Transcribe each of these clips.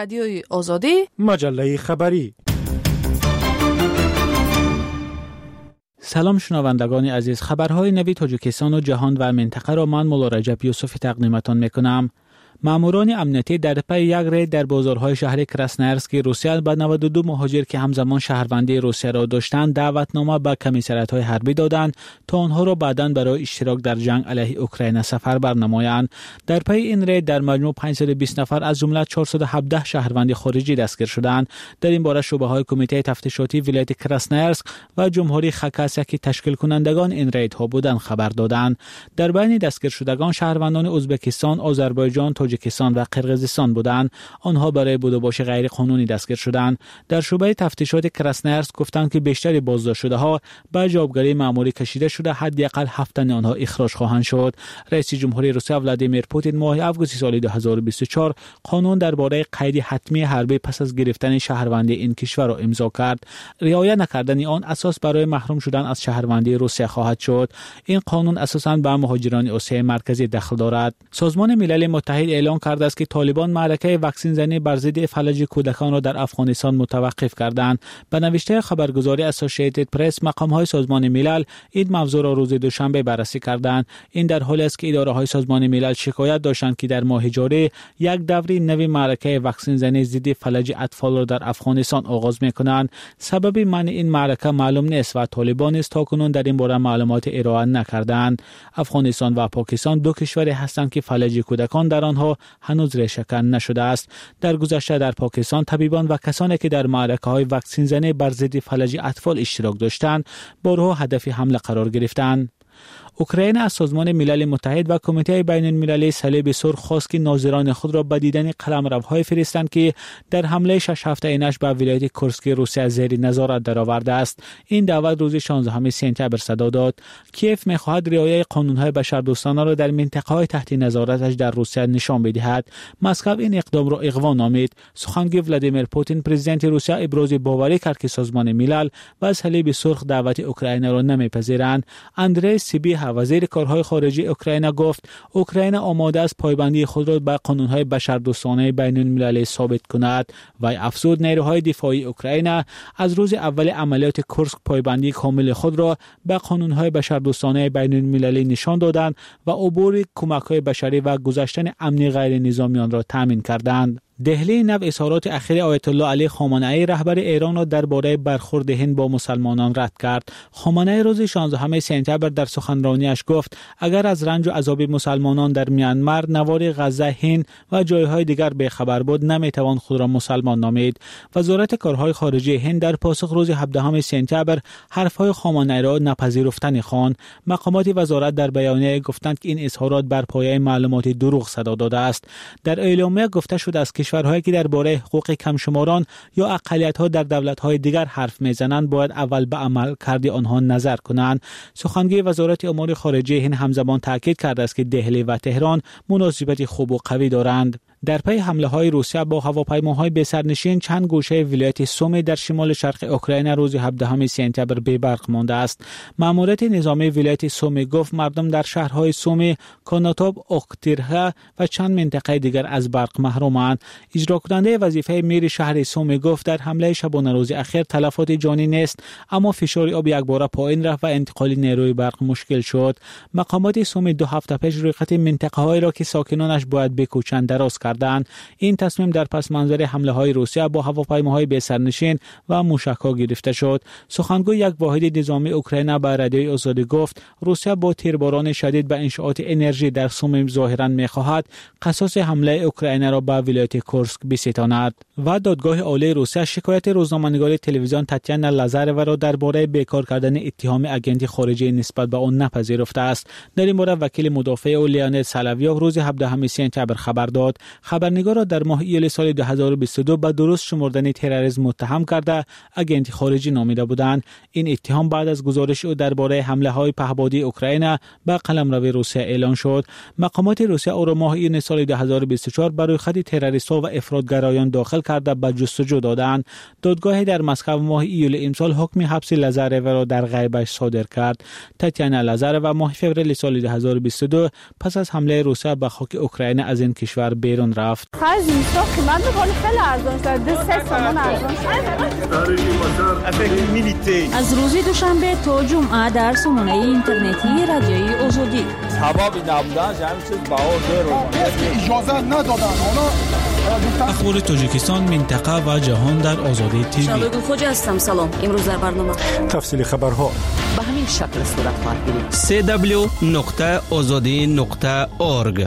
رادیوی آزادی، مجله خبری. سلام شنوندگان عزیز، خبرهای نوی تاجیکستان و جهان و منطقه را من مولا رجب یوسفی تقدیمتان میکنم. ماموران امنیتی در پی یک رید در بازارهای شهر کراسنایرسک روسیه به 92 مهاجر که همزمان شهروندی روسیه را داشتند دعوتنامه به کمیسریات‌های حربی دادند تا آنها را بعداً برای اشتراک در جنگ علیه اوکراین سفربر نمایند. در پی این رید در مجموع 520 نفر از جمله 417 شهروند خارجی دستگیر شدند. در این باره شعبه‌های کمیته تفتیشاتی ولایت کراسنایرسک و جمهوری خاکاسیا که تشکیل کنندگان این ریدها بودند خبر دادند. در بین دستگیر شدگان شهروندان ازبکستان، آذربایجان، تاجیکستان و قرقیزستان بودند. آنها برای بود و باش غیر قانونی دستگیر شدند. در شعبه تفتیشات کراسنایرسک گفتند که بیشتر بازداشت شده‌ها به جوابگری مأموری کشیده شده، حداقل 7 تن آنها اخراج خواهند شد. رئیس جمهوری روسیه ولادیمیر پوتین ماه آگوست سال 2024 قانون درباره قید حتمی حربی پس از گرفتن شهروندی این کشور را امضا کرد. رعایت نکردن آن اساس برای محروم شدن از شهروندی روسیه خواهد شد. این قانون اساساً به مهاجران آسیای مرکزی دخل دارد. سازمان ملل متحد اعلام کرده است که طالبان معرکه واکسن زنی بر ضد فلج کودکان را در افغانستان متوقف کردند. به نوشته خبرگزاری اسوسییتد پرس، مقام‌های سازمان ملل این موضوع را روز دوشنبه بررسی کردند. این در حالی است که اداره‌های سازمان ملل شکایت داشتند که در ماه جاری یک دوره نوی معرکه واکسن زنی ضد فلج اطفال را در افغانستان آغاز می‌کنند. سبب منع این معرکه معلوم نیست و طالبان است تاکنون در این باره معلومات ارائه نکردند. افغانستان و پاکستان دو کشوری هستند که فلج کودکان در آنها هنوز ریشه‌کن نشده است. در گذشته در پاکستان طبیبان و کسانی که در معرکه‌های واکسن زنی بر ضد فلج اطفال اشتراک داشتند بارها هدف حمله قرار گرفتند. اوکراین از سازمان ملل متحد و کمیته بین المللی صلیب سرخ خواست که ناظران خود را به دیدن قلمروهای فرستند که در حمله 6 هفته‌اینش به ولایت کورسک روسیه زیر نظارت درآورده است. این دعوت روز 16 سپتامبر صدا داد. کیف می‌خواهد رعایت قانون‌های بشردوستانه را در منطقه‌های تحت نظارتش در روسیه نشان بدهد. مسکو این اقدام را اغوا نامید. سخنگوی ولادیمیر پوتین پرزیدنت روسیه ابراز باوری کرد که سازمان ملل و صلیب سرخ دعوت اوکراین را نمی‌پذیرند. اندری سیبی وزیر کارهای خارجه اوکراین گفت اوکراین آماده است پایبندی خود را به قانون‌های بشردوستانه بین المللی ثابت کند و افزود نیروهای دفاعی اوکراین از روز اول عملیات کورسک پایبندی کامل خود را به قانون‌های بشردوستانه بین المللی نشان دادند و عبور کمک‌های بشری و گذشتن امنی غیر نظامیان را تامین کردند. دهلی نو اظهارات اخیر آیت الله علی خامنه‌ای رهبر ایران را درباره برخورد هند با مسلمانان رد کرد. خامنه‌ای روز 16 سپتامبر در سخنرانیش گفت اگر از رنج و عذاب مسلمانان در میانمار، نوار غزه، هند و جایهای دیگر بی‌خبر بود نمی‌توان خود را مسلمان نامید. وزارت کارهای خارجه هند در پاسخ روز 17 سپتامبر حرف‌های خامنه‌ای را نپذیرفتنی خواند. مقامات وزارت در بیانیه گفتند که این اظهارات بر پایه معلومات دروغ صدا داده است. در اعلامیه گفته شده است که کشورهایی که درباره حقوق کمشماران یا اقلیت‌ها در دولت‌های دیگر حرف می‌زنند باید اول به عمل کرده آنها نظر کنند. سخنگوی وزارت امور خارجه هند همزمان تاکید کرده است که دهلی و تهران مناسبت خوب و قوی دارند. در پی حمله‌های روسیه با هواپیماهای بی‌سرنشین چند گوشه ولایت سومی در شمال شرق اوکراین روز 17 سپتامبر بی‌برق مانده است. ماموریت نظامی ولایت سومی گفت مردم در شهرهای سومی، کاناتوب، اوکتیرها و چند منطقه دیگر از برق محرومند. اجرا کننده وظیفه میر شهر سومی گفت در حمله شبانه روز اخیر تلفات جانی نیست، اما فشار آب یکباره پایین رفت و انتقال نیروی برق مشکل شد. مقامات سومی 2 هفته پیش رویخط منطقه‌هایی را که ساکنانش باید بکوچند دراز کردند. این تصمیم در پس منظر حمله های روسیه با هواپیماهای بی‌سرنشین و موشک‌ها گرفته شد. سخنگوی یک واحد نظامی اوکراین به رادیوی آزادی گفت روسیه با تیرباران شدید به انشآت انرژی در سوم ظاهراً می‌خواهد قصاص حمله اوکراین را به ولایت کورسک بستاند. و دادگاه عالی روسیه شکایت روزنامه‌نگار تلویزیون تاتیانا لازاروا را درباره بیکار کردن اتهام اگنت خارجی نسبت به آن نپذیرفته است. در این باره وکیل مدافع او لیانید سالاویوف روز 17 سپتامبر خبر داد. خبرنگار را در ماه ایول سال 2022 به درست شمردن تروریسم متهم کرده اگنت خارجی نامیده بودند. این اتهام بعد از گزارش او درباره حمله‌های پهپادی اوکراین به قلمرو روسیه اعلان شد. مقامات روسیه او را ماه ایون سال 2024 برای خط تروریست‌ها و افراطگرایان داخل کرده به جستجو دادند. دادگاه در مسکو ماه ایول امسال حکم حبس لازاروا را در غیبش صادر کرد. تاتیانا لازاروا ماه فوریه سال 2022 پس از حمله روسیه به خاک اوکراین از این کشور بیرون تهران رفت. خرج اینستا قیمت می‌کنه خیلی ارزان شده، 3 تومان ارزان شده. از روز دوشنبه تا جمعه در سامانه اینترنتی رادیوی آزادی. هوا نبودن همین چیز باور اجازه ندادن. اخبار تاجیکستان، منطقه و جهان در آزادی تیوی. شبگون خوجا هستم. سلام. امروز در برنامه تفصیل خبرها به همین شکل صورت خواهد گرفت. www.azadi.org.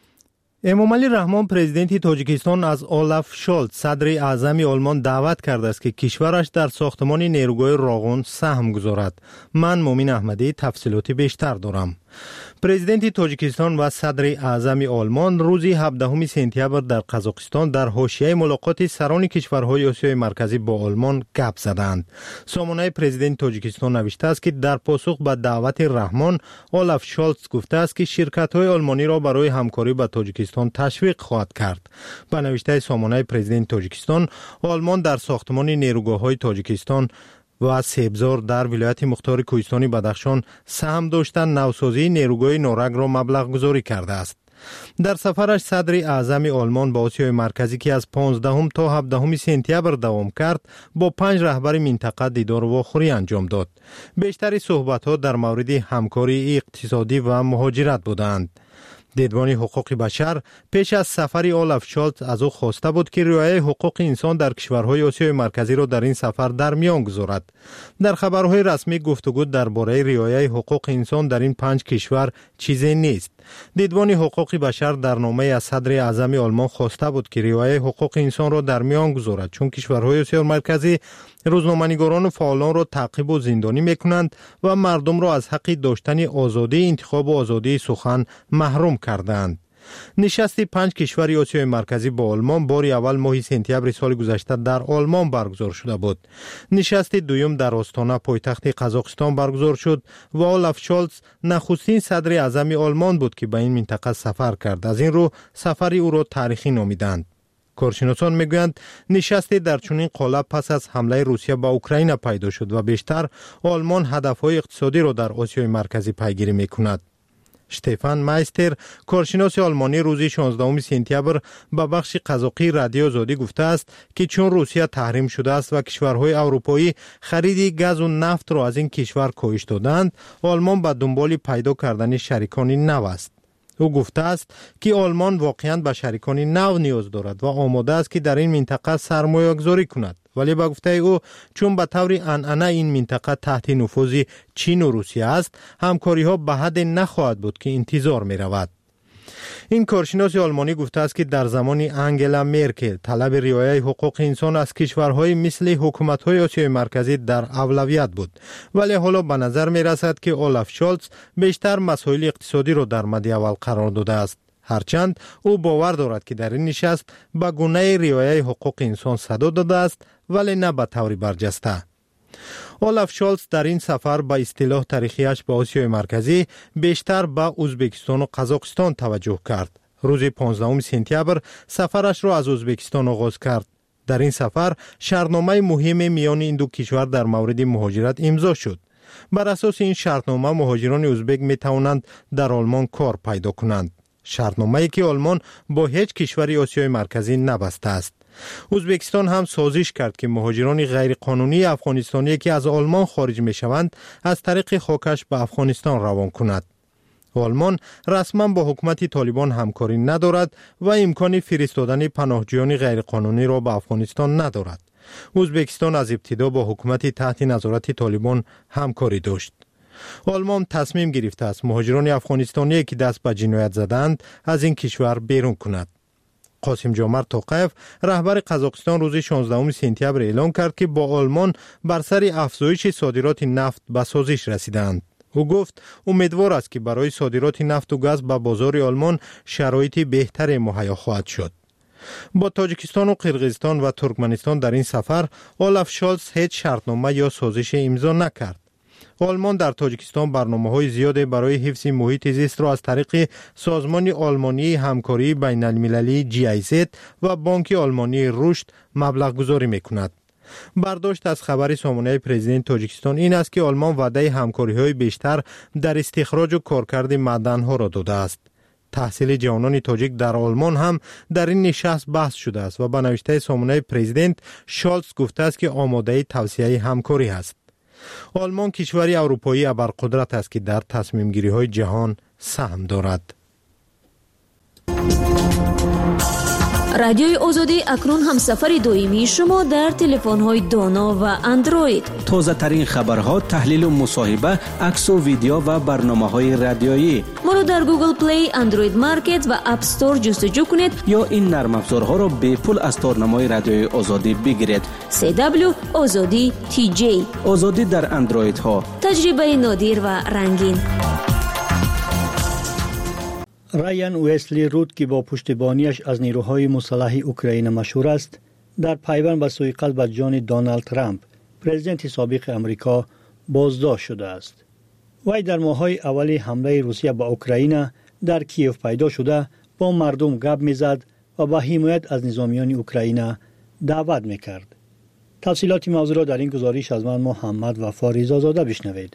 امامعلی رحمان پرزیدنت تاجیکستان از اولاف شولز صدر اعظم آلمان دعوت کرده است که کشورش در ساختمان نیروگاه راغون سهم گذارد. من مومن احمدی تفصیلات بیشتر دارم. پرزیدنت تاجیکستان و صدر اعظم آلمان روز 17 سپتامبر در قزاقستان در حاشیه ملاقات سران کشورهای آسیای مرکزی با آلمان گپ زدند. سامانه پرزیدنت تاجیکستان نوشته است که در پاسخ به دعوت رحمان، اولاف شولز گفته است که شرکت‌های آلمانی را برای همکاری با تاجیکستان تشویق خواهد کرد. به نوشته سامانه پرزیدنت تاجیکستان، آلمان در ساختمان نیروگاه‌های تاجیکستان و سیبزار در ولایت مختار کوهستانی بدخشان سهم داشتن نوسازی نیروگاه نورگ را مبلغ گذاری کرده است. در سفرش صدر اعظم آلمان با آسیای مرکزی که از 15 تا 17 سپتامبر دوام کرد با 5 رهبر منطقه دیدار واخوری انجام داد. بیشتر صحبت‌ها در مورد همکاری اقتصادی و مهاجرت بودند. دیدبان حقوق بشر پیش از سفر اولاف شولز از او خواسته بود که رعایت حقوق انسان در کشورهای آسیای مرکزی را در این سفر در میان گذارد. در خبرهای رسمی گفتگو درباره رعایت حقوق انسان در این 5 کشور چیزی نیست. دیدبان حقوق بشر در نامه از صدر اعظم آلمان خواسته بود که رعایت حقوق انسان را در میان گذارد، چون کشورهای آسیای مرکزی روزنامه‌نگاران و فعالان را تعقیب و زندانی می‌کنند و مردم را از حق داشتن آزادی انتخاب و آزادی سخن محروم کردند. نشست 5 کشور آسیای مرکزی با آلمان بار اول ماه سپتامبر سال گذشته در آلمان برگزار شده بود. نشست دوم در آستانه پایتخت قزاقستان برگزار شد و اولاف شولز نخستین صدر اعظم آلمان بود که به این منطقه سفر کرد. از این رو سفر او را تاریخی نامیدند. کارشناسان میگویند نشست در چنین قالب پس از حمله روسیه به اوکراین پیدا شد و بیشتر آلمان هدفهای اقتصادی را در آسیای مرکزی پیگیری میکند. شتفان مایستر کارشناس آلمانی روز 16 سپتامبر به بخش قزاقی رادیو آزادی گفته است که چون روسیه تحریم شده است و کشورهای اروپایی خرید گاز و نفت را از این کشور کاهش دادند، آلمان به دنبال پیدا کردن شریکان نو است. او گفته است که آلمان واقعاً به شریکان نو نیاز دارد و آماده است که در این منطقه سرمایه گذاری کند، ولی به گفته او چون به طور عنعنه این منطقه تحت نفوذ چین و روسیه است، همکاری ها به حد نخواهد بود که انتظار می رود. این کارشناس آلمانی گفته است که در زمان انگلا مرکل طلب رعایت حقوق انسان از کشورهای مثل حکومت‌های آسیای مرکزی در اولویت بود، ولی حالا به نظر می رسد که اولاف شولز بیشتر مسائل اقتصادی را در مد اول قرار داده است. هرچند او باور دارد که در این نشست به گونه رعایت حقوق انسان صدا داده است، ولی نه به طور برجسته. اولاف شولز در این سفر با اصطلاح تاریخیش به آسیای مرکزی بیشتر به ازبکستان و قزاقستان توجه کرد. روز 15 سپتامبر سفرش را از ازبکستان آغاز کرد. در این سفر شرطنامه مهم میان این دو کشور در مورد مهاجرت امضا شد. بر اساس این شرطنامه مهاجران ازبک می توانند در آلمان کار پیدا کنند. شرطنامه‌ای که آلمان با هیچ کشوری آسیای مرکزی نبسته است. ازبکستان هم سازش کرد که مهاجران غیرقانونی افغانستانی که از آلمان خارج می شوند از طریق خاکش به افغانستان روان کند. آلمان رسما با حکومت طالبان همکاری ندارد و امکان فرستادن پناهجویان غیرقانونی را به افغانستان ندارد. ازبکستان از ابتدا با حکومت تحت نظارت طالبان همکاری داشت. آلمان تصمیم گرفته است مهاجران افغانستانی که دست به جنایت زدند از این کشور بیرون کند. قاسم جامر توقیف رهبر قزاقستان روز 16 سپتامبر اعلام کرد که با آلمان بر سر افزایش صادرات نفت به سازش رسیدند. او گفت امیدوار است که برای صادرات نفت و گاز به بازار آلمان شرایط بهتری مهیا خواهد شد. با تاجیکستان و قرقیزستان و ترکمنستان در این سفر اولاف شولز هیچ شرطنامه یا سازش امضا نکرد. آلمان در تاجیکستان برنامه‌های زیادی برای حفظ محیط زیست را از طریق سازمان آلمانی همکاری بین المللی GIZ و بانک آلمانی رشد مبلغ گذاری می‌کند. برداشت از خبر سامانه پرزیدنت تاجیکستان این است که آلمان وعده همکاری‌های بیشتر در استخراج و کارکرد معدن‌ها را داده است. تحصیل جوانان تاجیک در آلمان هم در این نشست بحث شده است و به نوشته سامانه پرزیدنت شالز گفته است که آماده توسعه همکاری است. آلمان کشوری اروپایی ابرقدرت است که در تصمیم گیری های جهان سهم دارد. رادیوی آزادی اکنون هم سفر دائمی شما در تلفن‌های دانا و اندروید. تازه ترین خبرها، تحلیل و مصاحبه، عکس و ویدیو و برنامه‌های رادیویی. ما رو در گوگل پلی، اندروید مارکت و اپ استور جستجو کنید یا این نرم افزارها را به پول از تارنمای رادیوی آزادی بگیرید. CW آزادی TJ. آزادی در اندروید ها. تجربه نادر و رنگین. رایان ویسلی رود که با پشتیبانیش از نیروهای مسلح اوکراین مشهور است، در پیوند به سوء به جان دونالد ترامپ، پرزیدنت سابق امریکا، بازداشت شده است. وی در ماه‌های اولی حمله روسیه به اوکراین در کیف پیدا شده با مردم گپ می‌زد و به حمایت از نظامیان اوکراین دعوت می‌کرد. تفصیلات موضوع را در این گزارش از من محمد وفا رضازاده بشنوید.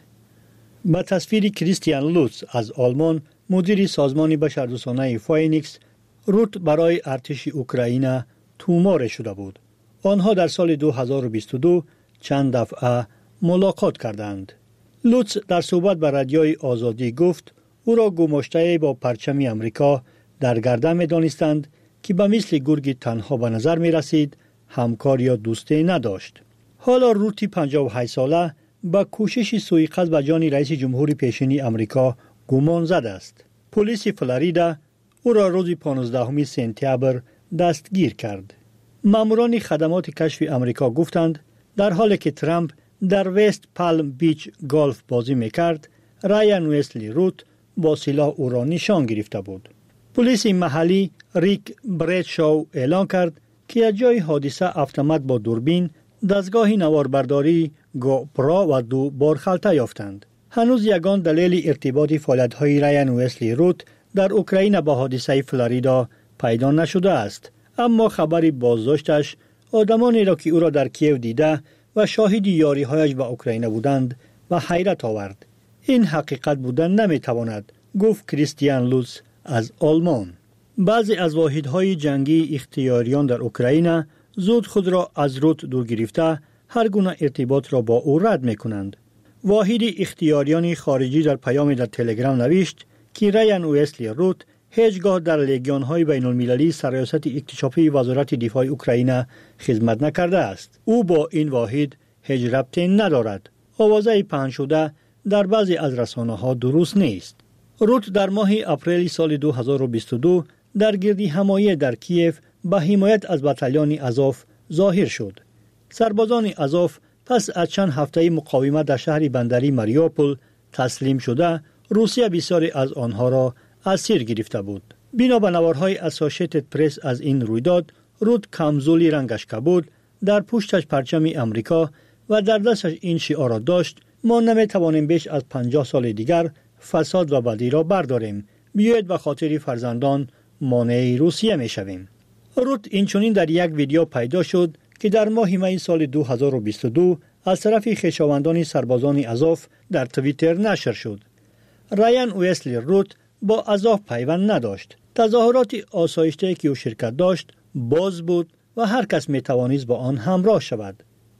با تصویر کریستیان لوتس از آلمان، مدیر سازمان بشردوستانه فاینیکس، روت برای ارتش اوکراین تومار شده بود. آنها در سال 2022 چند دفعه ملاقات کردند. لوتس در صحبت با رادیوی آزادی گفت او را گماشته با پرچم امریکا در گردن می دانستند که به مثل گرگ تنها به نظر می رسید، همکار یا دوستی نداشت. حالا روتی 58 ساله با کوشش سوء به جان رئیس جمهور پیشین امریکا گمان زده است. پلیس فلوریدا او را روز 15 سپتامبر دستگیر کرد. ماموران خدمات کشف امریکا گفتند در حالی که ترامپ در وست پالم بیچ گالف بازی میکرد، رایان ویسلی رود با سلاح او را نشان گرفته بود. پلیس محلی ریک بریدشاو اعلان کرد که از جای حادثه اتومات با دوربین، دستگاه نواربرداری، گوپرا و 2 بارخلطه یافتند. هنوز یگان دلیل ارتباط فعالیت‌های رایان ویسلی رود در اوکراین با حادثه فلوریدا پیدا نشده است، اما خبری بازداشتش آدمانی را که او را در کیف دیده و شاهد یاری‌هایش با اوکراین بودند و حیرت آورد. این حقیقت بودن نمی‌تواند، گفت کریستیان لوتس از آلمان. بعضی از واحدهای جنگی اختیاریان در اوکراین زود خود را از رود دور گرفته هر گونه ارتباط را با او رد می‌کنند. واحد اختیاریان خارجی در پیام در تلگرام نوشت که رایان ویسلی رود هیچگاه در لژیون‌های بین‌المللی سرریاست اکتشافی وزارت دفاع اوکراین خدمت نکرده است. او با این واحد هیچ ربطی ندارد. آوازه پخش شده در بعضی از رسانه‌ها درست نیست. رود در ماه اپریل سال 2022 در گردی حمایت در کیف به حمایت از بتالون آزوف ظاهر شد. سربازان آزوف پس از چند هفته مقاومت در شهر بندری ماریوپول تسلیم شده، روسیه بسیاری از آنها را اسیر گرفته بود. بنا به نوارهای اسوسییتد پرس از این رویداد، رود کمزولی رنگش کبود، در پشتش پرچم امریکا و در دستش این شعار را داشت: ما نمیتوانیم بیش از 50 سال دیگر فساد و بدی را برداریم. بیایید به خاطر فرزندان مانع روسیه میشویم. رود اینچنین در یک ویدیو پیدا شد که در ماه می سال 2022 از طرف خویشاوندان سربازان آزوف در توییتر نشر شد. رایان ویسلی رود با آزوف پیوند نداشت. تظاهرات آسایشته که او شرکت داشت باز بود و هر کس می توانست با آن همراه شود.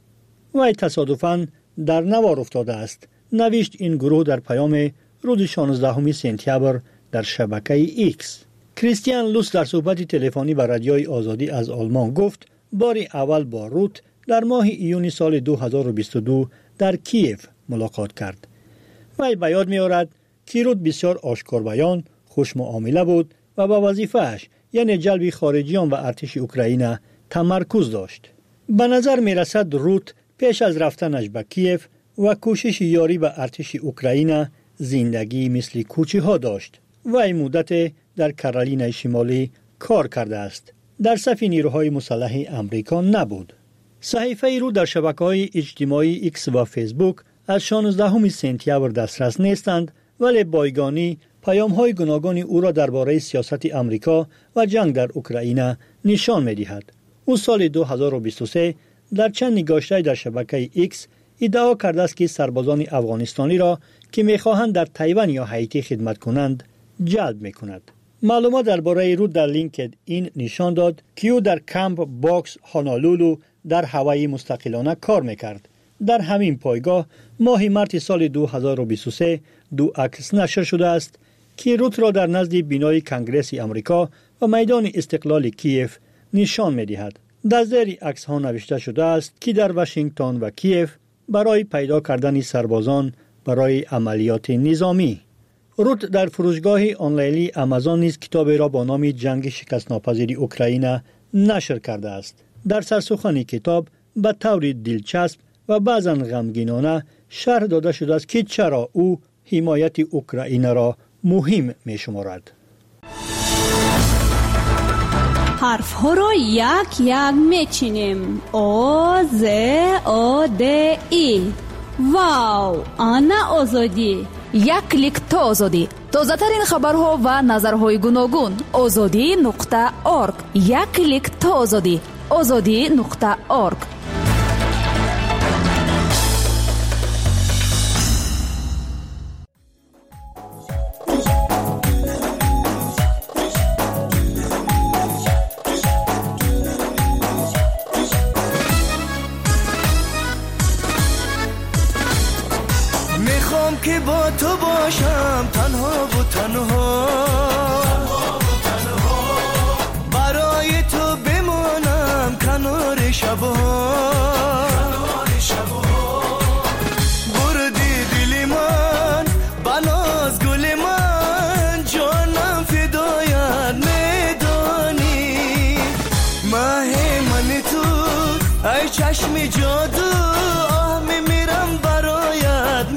وی تصادفاً در نوار افتاده است، نوشت این گروه در پیام روز 16 سپتامبر در شبکه ایکس. کریستیان لوتس در صحبت تلفنی با رادیوی آزادی از آلمان گفت بار اول با رود در ماه ایون سال 2022 در کیف ملاقات کرد. وی به یاد می‌آورد که رود بسیار آشکار بیان، خوش معامله بود و با وظیفه‌اش یعنی جلب خارجیان و ارتش اوکراین تمرکز داشت. به نظر می‌رسد رود پیش از رفتنش به کیف و کوشش یاری به ارتش اوکراین زندگی مثل کوچه‌ها داشت. وی مدت در کارولینای شمالی کار کرده است. در صف نیروهای مسلح امریکا نبود. صحیفه رو در شبکه‌های اجتماعی ایکس و فیسبوک از 16 سپتامبر دسترس نیستند، ولی بایگانی پیام‌های گوناگون او را درباره سیاست امریکا و جنگ در اوکراین نشان می‌دهد. او سال 2023 در چند نگاشته در شبکه ایکس ادعا کرده است که سربازان افغانستانی را که می‌خواهند در تایوان یا هایتی خدمت کنند جلب می‌کند. معلومات درباره رود در لینکد این نشان داد که او در کمپ باکس هانالولو در هوایی مستقلانه کار میکرد. در همین پایگاه ماه مارس سال 2023 دو عکس نشر شده است که رود را در نزد بینای کنگرس امریکا و میدان استقلال کیف نشان می‌دهد. در زیر عکس ها نوشته شده است که در واشنگتن و کیف برای پیدا کردن سربازان برای عملیات نظامی. رود در فروشگاه آنلاینی آمازون نیز کتابی را با نام جنگ شکست ناپذیر اوکراین نشر کرده است. در سرسخن کتاب به طور دلچسب و بعضاً غمگینانه شرح داده شده است که چرا او حمایت اوکراین را مهم می شمارد. حرف ها را یک یک می چینیم. او ز او د ای. واو، آنا آزادی. یک کلیک تا آزادی. تازه ترین خبرها و نظرهای گوناگون. azadi.org. یک کلیک تا آزادی. azadi.org. که با تو باشم تنها و تنها برای تو بمانم کنار شبها بردی دل من بناز گل من جانم فدایت میدانی ماه من تو ای چشم جادو آه میمیرم برایت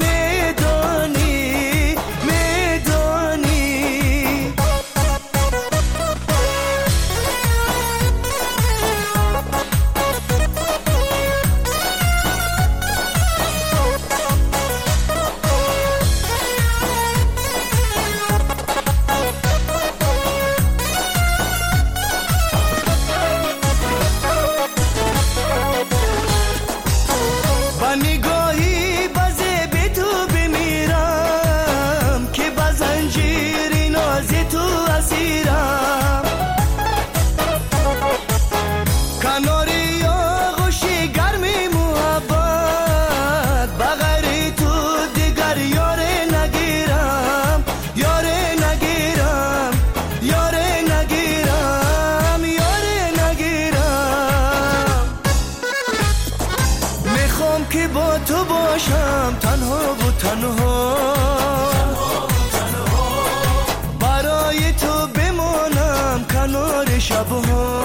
برای تو بمانم کنار شبها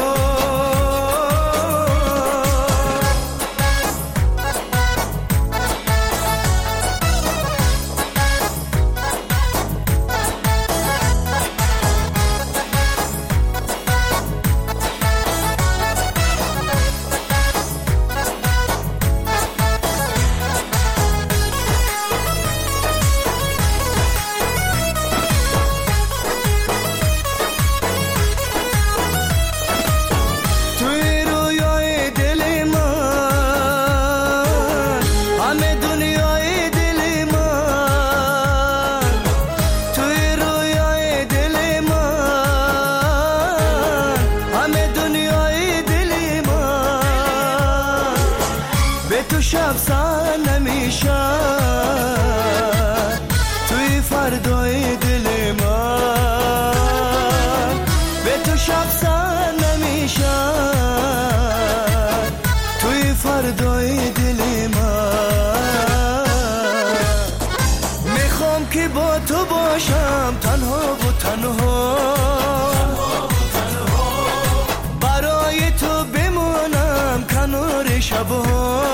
شب سر نمیشن توی فردای دل من به تو شب سر نمیشن توی فردای دل من میخوام که با تو باشم تنها و تنها برای تو بمانم کنار شبها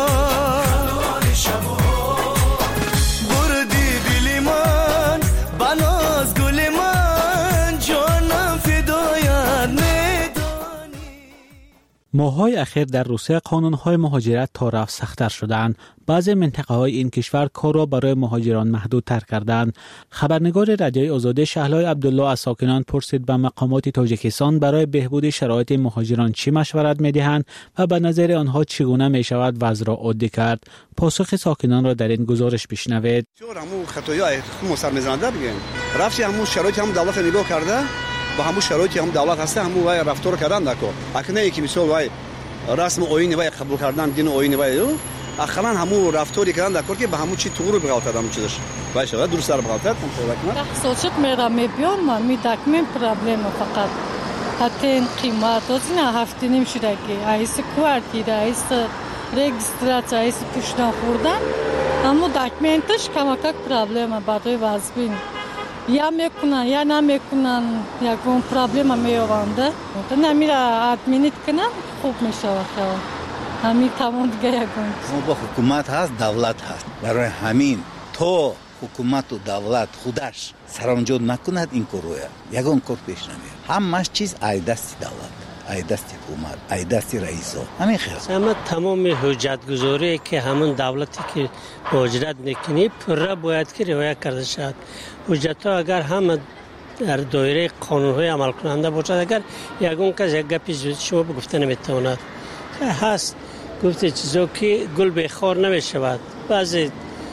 ماه‌های اخیر در روسیه قانون‌های مهاجرت تا رفت سخت‌تر شدند. بعضی منطقه‌های این کشور کار را برای مهاجران محدودتر کردند. خبرنگار رادیوی آزادی شهلای عبدالله از ساکنان پرسید به مقامات تاجیکستان برای بهبود شرایط مهاجران چی مشورت می‌دهند و به نظر آنها چگونه می‌شود وضع را عادی کرد. پاسخ ساکنان را در این گزارش بشنوید. همون خطایای مو سر میزننده بگیم رفتی همون شرایط هم دولت نگاه کرده با همون شرایطی هم دولت هست همون وای رفتار کردن دکو اکنه که مثال وای رسم اوین وای قبول کردن دین اوین وای اخلاً همون رفتاری کردن دکو که به همون چی تو رو بغلطه دام چیزش وای شد درست در بغلطه هم شد کنه سوچت میرم میبیام ما میدکمیم پرابلم فقط حتی قیمت از نه هفته نمیشه که ایست کوارتیره ایست رجیستراسیون ایست پشتن خوردن اما داکمنتش کماکک پرابلم برای واسبین یا میکنن یا نمیکنن یکون پرابلم میآورده نمیره ادمینیت کنن خوب میشه واقعا همین تمام دیگه یکون با حکومت هست دولت هست برای همین تو حکومت و دولت خودش سرانجام نکند این کارو یگان کار پیش نمیاد همش چیز ای دست دولت ای دست حکومت ای دست رئیسا همین خیال اما تمام حجت گذاری که همون دولتی که مهاجرت میکنی پره باید که رعایت کرده شد حجت ها اگر هم در دایره قانون های عمل کننده باشد اگر یگان کس یک گپی شما بگفته نمیتواند هست گفته چیزا که گل به خار نمیشود بعضی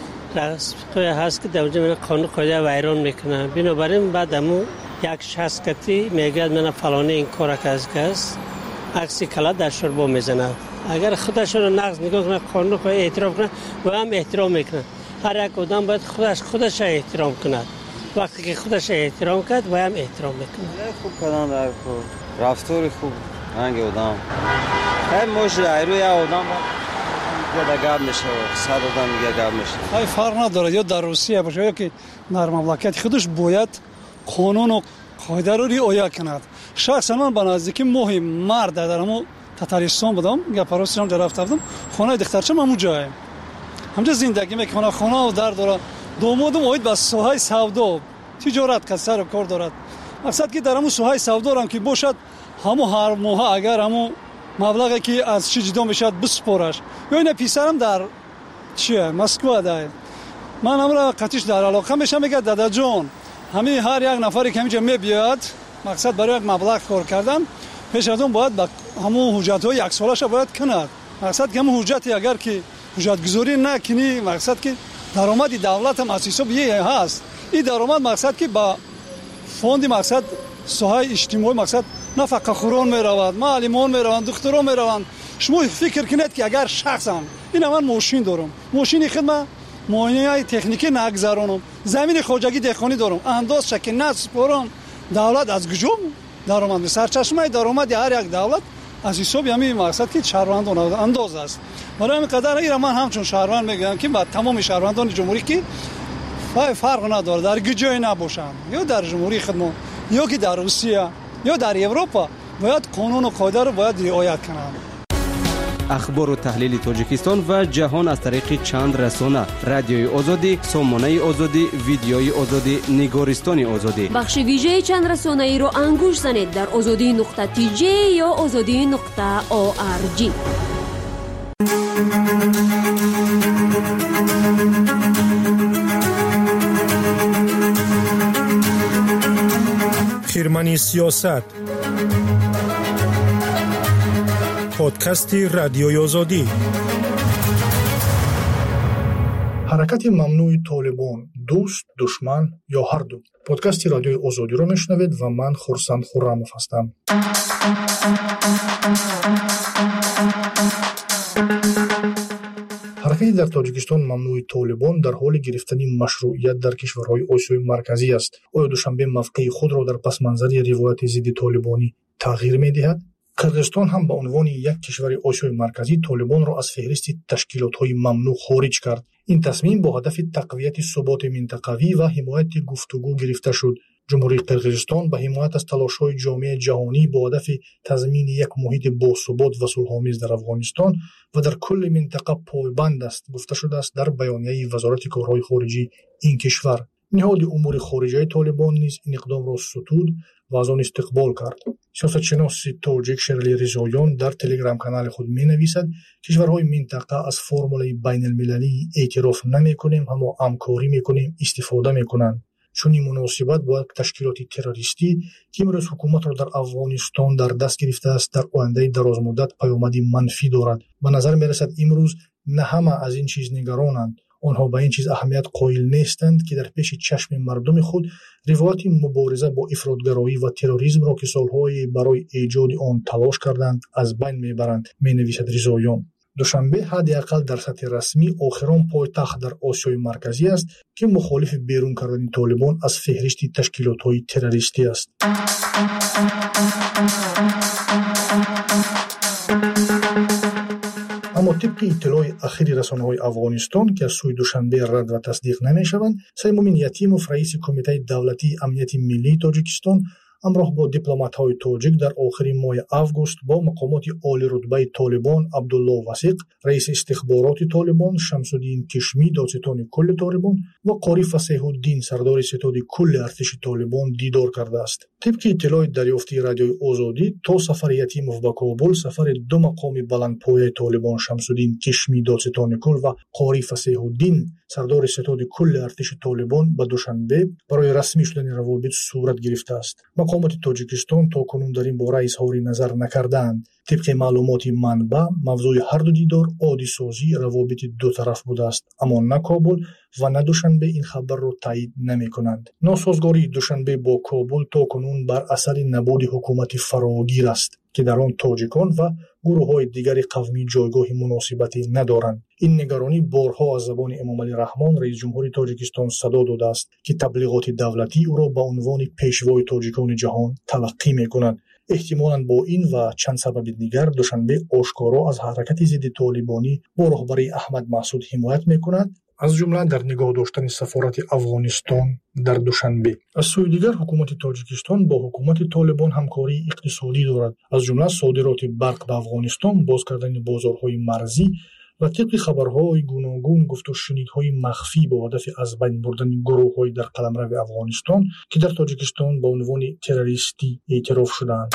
هست که در اونجا قانون قاعده ویران میکنه بنابراین بعد همون یک شخص کتی میگه من فلانه این کار کس عکسی کلا در شوربا میزنه اگر خودش رو نقض نگاه کنه قانون قاعده احترام کنه و هم احترام میکنه هر یک آدم باید خودش احترام کنه وقتی که خودش احترام کرد و هم احترام میکنه خوب کردن در رفتار خوب رنگ آدم خیلی موشه روی آدم یا گرم میشه و صد آدم دیگه گرم میشه های فرق نداره یا در روسیه باشه یا که در مملکت خودش باید قانون و قاعده رو رعایت کند شخصا من به نزدیکی مهم مرد در همون تتارستان بودم یا پاروسیام در رفتم خانه دخترچم همون جایم همونجا زندگی میکنه خانه و در داره دومودم اوید با سوهای سودا تجارت کسر و کار دارد مقصد که در همون سوهای سودا هم که باشد همون هر ماه اگر همون مبلغی که از چی جدا میشد بسپورش یا این پسرم در چیه مسکو ده من امر قطعش در علاقه میشم میگه دادا جون همین هر یک نفری که اینجا میبیاد مقصد برای یک مبلغ کار کردن پیش از اون باید با همون حجت‌های یک سالش باید کند مقصد که همون حجتی اگر که حجت گذاری نکنی مقصد که درآمد دولت هم اساسا بیه هست این درآمد مقصد که با فوند مقصد سوهای اجتماعی مقصد نفقه خوران میروند معلمان میروند دکتران میروند شما فکر کنید که اگر شخصم این من ماشین دارم ماشین خدمت معاینه تکنیکی نگذرانم زمین خواجگی دهقانی دارم انداز شکل نسپارم دولت از کجا درآمد سرچشمه درآمد هر یک دولت از حساب همین مقصد که شهروندان انداز است برای همین قدر ایران من همچون شهروند میگم که با تمام شهروندان جمهوری که فرق نداره در گجای نباشند یا در جمهوری خودمون یا که در روسیه یا در اروپا باید قانون و قاعده رو باید رعایت کنند. اخبار و تحلیل تاجیکستان و جهان از طریق چند رسانه: رادیوی آزادی، سامانه آزادی، ویدیوی آزادی، نگارستان آزادی. بخش ویژه چند رسانه ای رو انگوش زنید در azadi.tj یا azadi.org. خیرمنی سیاست، پادکستی رادیوی آزادی. حرکت ممنوع طالبان، دوست، دشمن یا هر دو. پادکستی رادیوی آزادی رو میشنوید و من خورسند خرموف هستم. حرکت در تاجیکستان ممنوع طالبان در حال گرفتن مشروعیت در کشورهای آسیای مرکزی است. آیا دوشنبه موقع خود را در پس منظر روایت ضد طالبانی تغییر می‌دهد؟ قرقیزستان هم به عنوان یک کشور آسیای مرکزی طالبان را از فهرست تشکیلات‌های ممنوع خارج کرد. این تصمیم با هدف تقویت ثبات منطقوی و حمایت گفتگو گرفته شد. جمهوری قرقیزستان به حمایت از تلاش‌های جامعه جهانی با هدف تضمین یک محیط باثبات و صلح‌آمیز در افغانستان و در کل منطقه پایبند است، گفته شده است در بیانیه وزارت کارهای خارجی این کشور. نهاد امور خارجه طالبان نیز این اقدام را ستود و از آن استقبال کرد. سیاستشناس تاجیک شرلی رضاییان در تلگرام کانال خود می‌نویسد کشورهای منطقه از فرمول بین المللی اعتراف نمی‌کنیم اما همکاری می‌کنیم استفاده می‌کنند. چون این مناسبت با تشکیلات تروریستی که امروز حکومت را در افغانستان در دست گرفته است در آینده دراز مدت پیامدی منفی دارد. به نظر می‌رسد امروز نه همه از این چیز نگرانند. آنها به این چیز اهمیت قائل نیستند که در پیش چشم مردم خود روایت مبارزه با افراطگرایی و تروریسم را که سالهای برای ایجاد آن تلاش کردند از بین میبرند، مینویسد رضاییان. دوشنبه حداقل در سطح رسمی آخرین پایتخت در آسیای مرکزی است که مخالف بیرون کردن طالبان از فهرست تشکیلات‌های تروریستی است. اما طبق اطلاع اخیر رسانه‌های افغانستان که از سوی دوشنبه رد و تصدیق نمی‌شوند، سیمومین یتیموف رئیس کمیته دولتی امنیت ملی تاجیکستان همراه با دیپلمات‌های تاجیک در آخر ماه آگوست با مقامات عالی رتبه طالبان عبدالله وثیق، رئیس استخبارات طالبان شمس‌الدین کشمی دادستان کل طالبان و قاری فصیح الدین سردار ستاد کل ارتش طالبان دیدار کرده است. طبق اطلاع دریافتی رادیوی آزادی، تا سفر یتیموف به کابل، سفر دو مقام بلندپایه طالبان شمس‌الدین کشمی دادستان کل و قاری فصیح الدین سردار ستاد کل ارتش طالبان به دوشنبه برای رسمی شدن روابط صورت گرفته است. مقامات تاجیکستان تا کنون در این باره اظهار نظر نکردند. طبق معلومات منبع، موضوع هر دو دیدار عادی سازی روابط دو طرف بوده است، اما نه کابل و نه دوشنبه این خبر را تایید نمی‌کنند. ناسازگاری دوشنبه با کابل تا کنون بر اثر نبود حکومت فراگیر است که در آن تاجیکان و گروه‌های دیگر قومی جایگاه مناسبتی ندارند. این نگرانی بارها از زبان امامعلی رحمان رئیس جمهور تاجیکستان صدا داده است که تبلیغات دولتی او را به عنوان پیشوای تاجیکان جهان تلقی می‌کنند. احتمالاً با این و چند سبب دیگر دوشنبه آشکارا از حرکت ضد طالبانی با رهبری احمد مسعود حمایت می‌کند، از جمله در نگاه داشتن سفارت افغانستان در دوشنبه. از سوی دیگر حکومت تاجیکستان با حکومت طالبان همکاری اقتصادی دارد، از جمله صادرات برق به افغانستان، باز کردن بازارهای مرزی و طبق خبرهای گوناگون گفت و شنیدهای مخفی با هدف از بین بردن گروه‌های در قلمرو افغانستان که در تاجیکستان به عنوان تروریستی اعتراف شدند.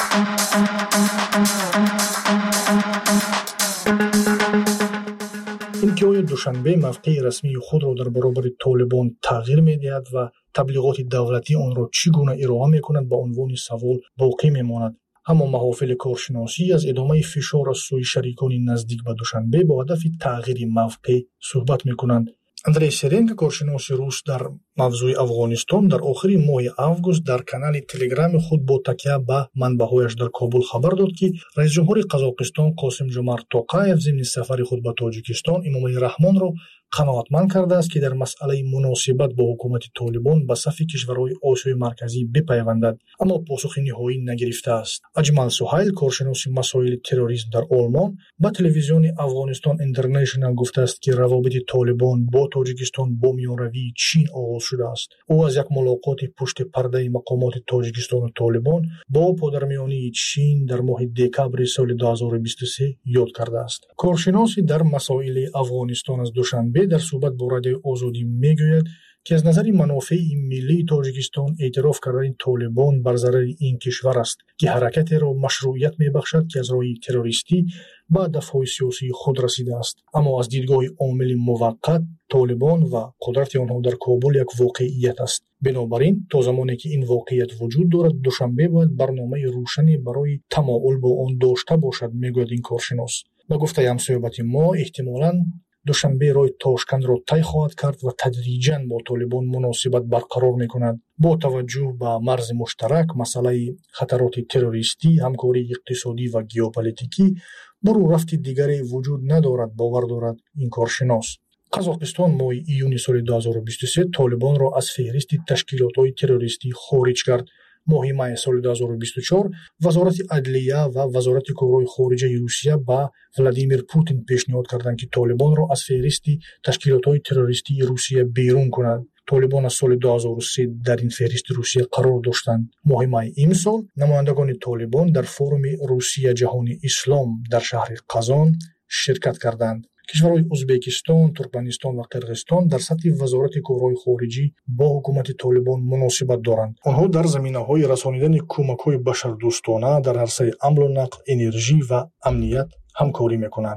اینکه دوشنبه موقع رسمی خود را در برابر طالبان تغییر می‌دهد و تبلیغات دولتی آن را چگونه ارائه می‌کند به عنوان سوال باقی می‌ماند. اما محافل کارشناسی از ادامه فشار از سوی شریکان نزدیک به دوشنبه با هدف تغییر موقع صحبت می‌کنند. اندری سرنگ، کارشناس روس در موضوع افغانستان، در آخر ماه آگوست در کانال تلگرام خود با تکیه به منبع‌هایش در کابل خبر داد که رئیس جمهور قزاقستان قاسم جمعت توقایف ضمن سفر خود به تاجیکستان امامعلی رحمان را قناعتمند کرده است که در مسئله مناسبت با حکومت طالبان به صف کشورهای آسیای مرکزی بپیوندد، اما پاسخ نهایی نگرفته است. اجمل سهیل، کارشناس مسائل تروریسم در آلمان، به تلویزیون افغانستان اینترنشنال گفته است که روابط طالبان با تاجیکستان با میانروی چین آغاز شده است. او از یک ملاقات پشت پرده مقامات تاجیکستان و طالبان با پادرمیانی چین در ماه دکبر سال 2023 یاد کرده است. کارشناسی در مسائل افغانستان از دوشنبه در صحبت با رادیوی آزادی میگوید که از نظر منافع ملی تاجیکستان اعتراف کردن طالبان بر ضرر این کشور است که حرکت را مشروعیت میبخشد که از راه تروریستی به هدف‌های سیاسی خود رسیده است. اما از دیدگاه عامل موقت، طالبان و قدرت آنها در کابل یک واقعیت است. بنابراین تا زمانی که این واقعیت وجود دارد، دوشنبه باید برنامه روشنی برای تمایل با آن داشته باشد، میگوید این کارشناس. با گفته همسایبت ما، احتمالاً دوشنبه راه تاشکند را طی خواهد کرد و تدریجاً با طالبان مناسبت برقرار می‌کند. با توجه به مرز مشترک، مسئله خطرات تروریستی، همکاری اقتصادی و ژئوپلیتیکی، برو رفت دیگری وجود ندارد، باور دارد این کارشناس. قزاقستان ماه ایون سال 2023 طالبان را از فهرست تشکیلات‌های تروریستی خارج کرد. ماه می سال 2024 وزارت عدلیه و وزارت کارهای خارجه روسیه با ولادیمیر پوتین پیشنهاد کردند که طالبان را از فهرست تشکیلات‌های تروریستی روسیه بیرون کنند. طالبان از سال 2003 در این فهرست روسیه قرار داشتند. ماه می امسال نمایندگان طالبان در فورم روسیه جهانی اسلام در شهر قزان شرکت کردند. کشورهای ازبکستان، ترکمنستان و قرقستان در سطح وزارت کارهای خارجی با حکومت طالبان مناسبت دارند. آنها در زمینه‌های رسانیدن کمک‌های بشردوستانه در عرصه حمل و نقل، انرژی و امنیت همکاری می‌کنند.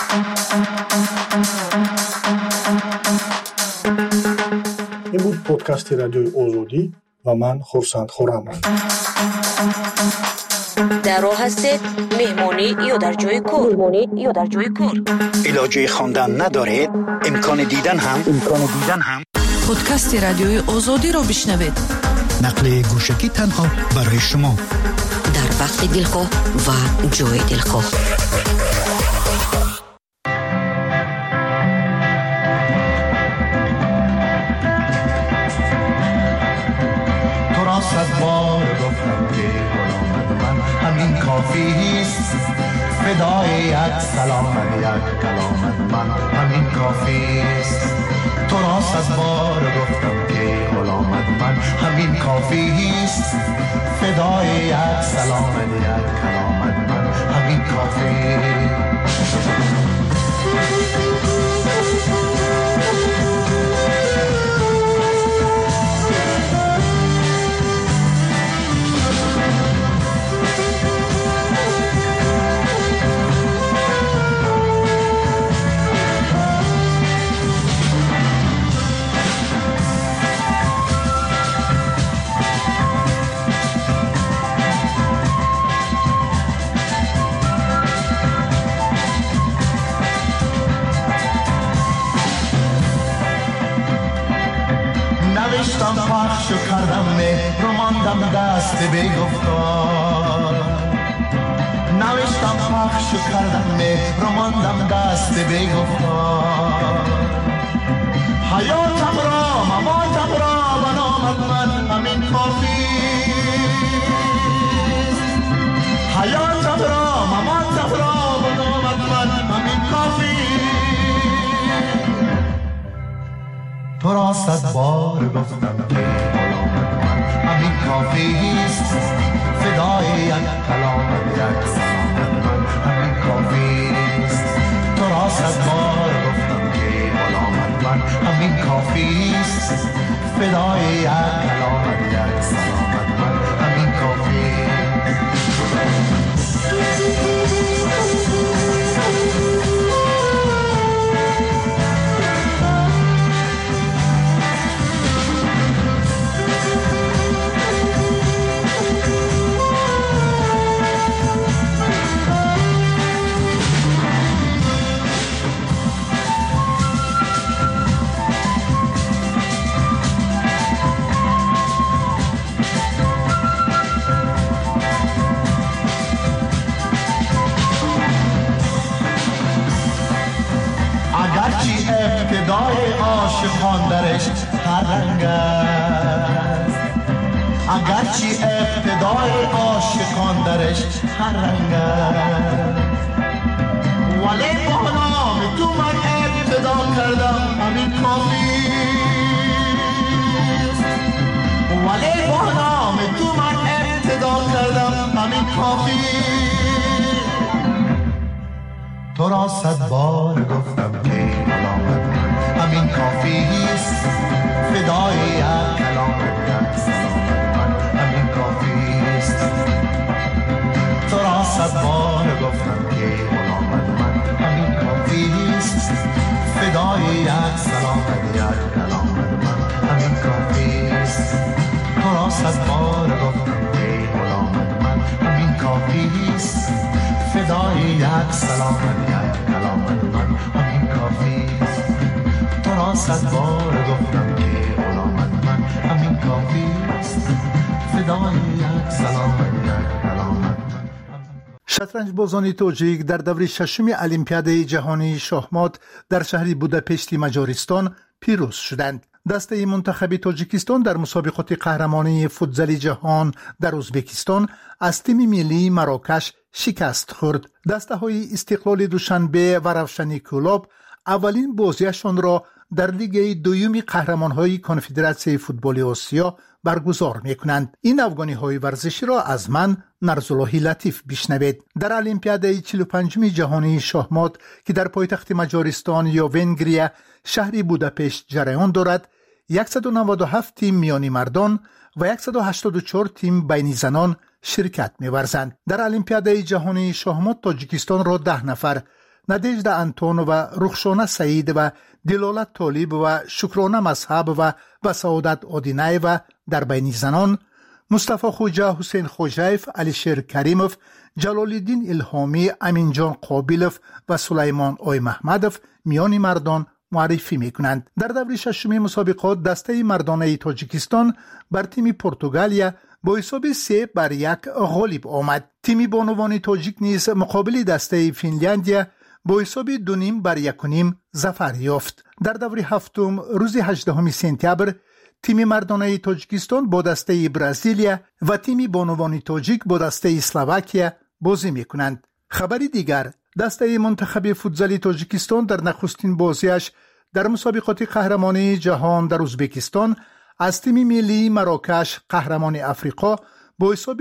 این بود پادکست رادیوی آزادی و من خورسند خورمم. در راه هستید مهمانی یا در جای کار علاجه خواندن ندارید امکان دیدن هم پادکست رادیوی آزادی را بشنوید. نقل گوشکی تنها برای شما در وقت دلخواه و جای دلخواه. تو را 100 بار گفتم که غلامت من همین کافیست، فدای یک سلامت یک کلامت من همین کافیست. تو را 100 بار گفتم که غلامت من همین کافیست، فدای یک سلامت یک کلامت من همین کافیست. نوشتم پخش و کردم مهر و ماندم دست بی‌گفتار، نوشتم پخش و کردم مهر و ماندم دست بی‌گفتار. حیاتم را مماتم را بنامت من همین کافیست، حیاتم را مماتم را بنامت من همین کافیست. تو را 100 بار گفتم که غلامت من همین کافیست، فدای یک کلامت یک سلامت من همین کافیست. تو را 100 بار گفتم که غلامت من همین کافیست، فدای یک کلامت یک سلامت من همین کافیست. اگرچه ابتدای عاشقان درش هر رنگ است، اگرچه ابتدای عاشقان درش هر رنگ است، ولی با نام تو من ابتدا کردم همین کافیست، ولی با نام تو من ابتدا کردم همین کافیست. تو را 100 بار گفتم که غلامت من همین کافیست، فدای یک کلامت یک سلامت من همین کافیست. تو را 100 بار گفتم که غلامت من همین کافیست، فدای یک سلامت یک کلامت من همین کافیست. تو را 100 بار گفتم که غلامت من همین کافیست، فدای یک سلامت یک کلامت من همین کافیست. تو را 100 بار گفتم که غلامت من همین کافیست، فدای یک سلامت یک کلامت من. شطرنج بازان تاجیک در دور ششم المپیاد جهانی شاهمات در شهر بوداپشت مجارستان پیروز شدند. دسته منتخب تاجیکستان در مسابقات قهرمانی فوتزال جهان در ازبکستان از تیم ملی مراکش شکست خورد. دسته های استقلال دوشنبه و روشن کلاب اولین بازیشان را در لیگ دوم قهرمان‌های کنفدراسیون فوتبال آسیا برگزار می‌کنند. این افغانی‌های ورزشی را از من نرزالله لطیف بشنوید. در المپیاد 45 جهانی شاهمات که در پایتخت مجارستان یا ونگریا شهر بوداپشت جریان دارد، 197 تیم میانی مردان و 184 تیم بین زنان شرکت می‌ورزند. در المپیاد جهانی شاهمات تاجیکستان را 10 نفر، ندیجده انتون و رخشانه سعید و دلالت طالب و شکرانه مذهب و سعادت آدینه و در بین زنان مصطفی خوجا، حسین خوجایف، علیشیر کریموف، جلال الدین الهامی، امینجان قابیلوف و سلیمان اوی محمدوف میان مردان معرفی میکنند. در دور ششم مسابقات دسته مردانه تاجیکستان بر تیم پرتغالیا با حساب 3-1 غالب آمد. تیم بانوان تاجیک نیز مقابل دسته فنلاندیا با حساب 2-1 ظفر یافت. در دور هفتم روز 18 سپتامبر تیم مردانه تاجیکستان با دسته برزیلیا و تیم بانوان تاجیک با دسته اسلواکیا بازی میکنند. خبری دیگر، دسته منتخب فوتزال تاجیکستان در نخستین بازیش در مسابقات قهرمانی جهان در ازبکستان از تیم ملی مراکش قهرمان افریقا با حساب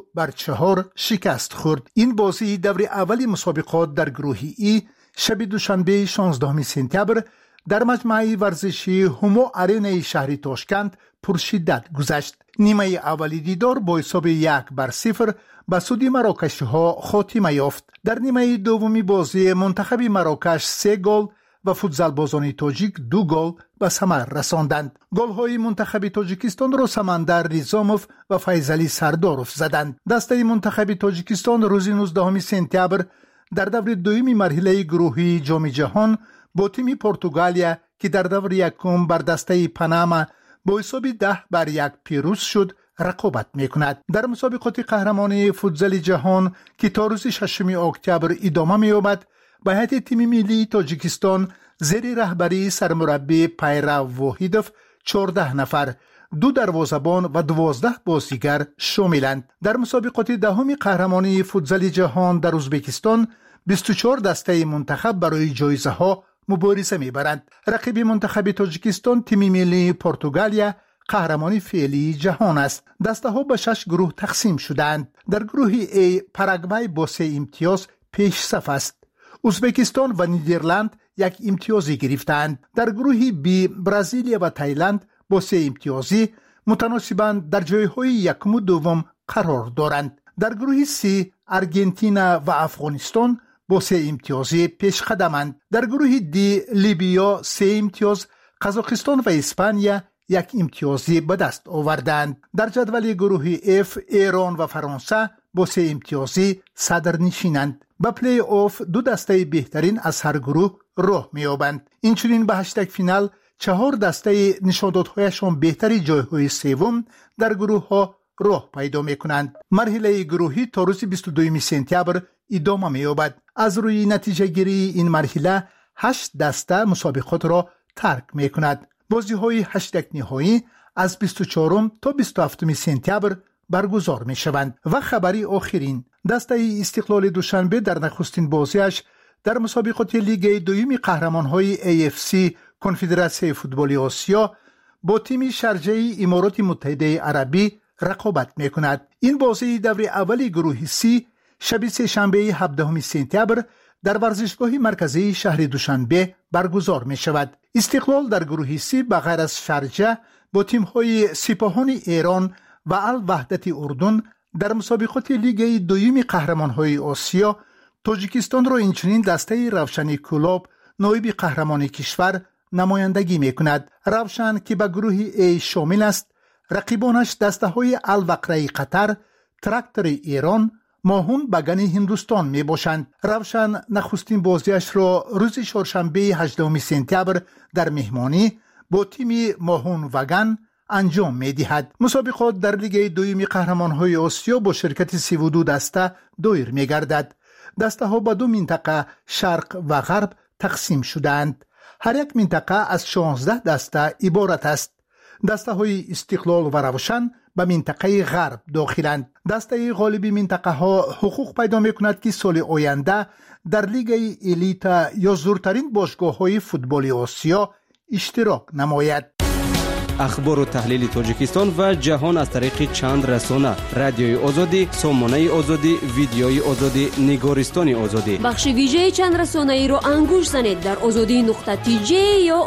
2-4 شکست خورد. این بازی دور اول مسابقات در گروه ای شب دوشنبه 16 سپتامبر در مجمع ورزشی همو آرینای شهر تاشکند پرشدت گذشت. نیمه اولی دیدار با حساب 1-0 به سود مراکشی ها خاتمه یافت. در نیمه دومی بازی منتخب مراکش 3 گل و فوتزال بازان تاجیک 2 گل به ثمر رساندند. گل های منتخب تاجیکستان را سمندر ریزاموف و فیضلی سرداروف زدند. دسته منتخب تاجیکستان روز 19 سپتامبر در دور دوم مرحله گروهی جام جهان با تیم پرتغالیا که در دور یکم بر دسته پاناما با حساب 10-1 پیروز شد رقابت میکند. در مسابقات قهرمانی فوتزال جهان که تا روز 6 اکتبر ادامه می‌یابد، به هیئت تیم ملی تاجیکستان زیر رهبری سرمربی پیرو واحدوف 14 نفر، 2 دروازه‌بان و 12 بازیگر شاملند. در مسابقات دهم قهرمانی فوتزال جهان در ازبکستان 24 دسته منتخب برای جایزه ها مبارزه میبرند. رقیب منتخب تاجیکستان تیم ملی پرتغالیا قهرمان فعلی جهان است. دسته ها به 6 گروه تقسیم شدند. در گروه A پاراگوئه با 3 امتیاز پیش صف است. ازبکستان و نیدرلند 1 امتیازی گرفتند. در گروه B برزیل و تایلند با 3 امتیازی متناسباً در جایهای یکم و دوم قرار دارند. در گروه C ارژانتین و افغانستان با 3 امتیازی پیش قدمند. در گروه D لیبیا 3 امتیاز، قزاقستان و اسپانیا 1 امتیازی به دست آوردند. در جدول گروه F ایران و فرانسه با 3 امتیازی صدر نشینند. به پلی آف 2 دسته بهترین از هر گروه راه می‌یابند. اینچنین به 8 فینال 4 دسته نشاندادهایشان بهتری جایهای سوم در گروه ها راه پیدا می‌کنند. مرحله گروهی تا روز 22 سپتامبر ادامه می‌یابد. از روی نتیجه گیری این مرحله 8 دسته مسابقات را ترک می‌کند. بازی‌های 8 نهایی از 24 تا 27 سپتامبر برگزار می‌شوند. و خبری آخرین، دسته استقلال دوشنبه در نخستین بازیش در مسابقات لیگ دوم قهرمان‌های AFC کنفدراسیون فوتبال آسیا با تیم شارجه امارات متحده عربی رقابت می‌کند. این بازی دور اول گروه C شب سه‌شنبه 17 سپتامبر در ورزشگاه مرکزی شهر دوشنبه برگزار می‌شود. استقلال در گروه C به غیر از شارجه با تیم‌های سپاهان ایران و الوحدت اردن در مسابقات لیگ دوم قهرمان‌های آسیا تاجیکستان را اینچنین دسته روشن کلوب نایب قهرمان کشور نمایندگی می‌کند. روشن که به گروه A شامل است، رقیبانش دسته‌های الوقره قطر، تراکتور ایران، ماهون بگن هندوستان میباشند. روشن نخستین بازیش را روز چهارشنبه 18 سپتامبر در مهمانی با تیم ماهون وگن انجام می‌دهد. مسابقات در لیگ دوم قهرمان‌های آسیا با شرکت 32 دسته دایر می‌گردد. دسته‌ها به 2 منطقه شرق و غرب تقسیم شدند. هر یک منطقه از 16 دسته عبارت است. دسته‌های استقلال و روشن به منطقه غرب داخلند. دسته غالب منطقه ها حقوق پیدا می‌کند که سال آینده در لیگ الیت یا زورترین باشگاه‌های فوتبال آسیا اشتراک نماید. اخبار و تحلیل تاجیکستان و جهان از طریق چند رسانه: رادیوی آزادی، سامانه آزادی، ویدیوی آزادی، نگارستان آزادی. بخش ویژه چند رسانه ای را انگوش زنید در azadi.tj یا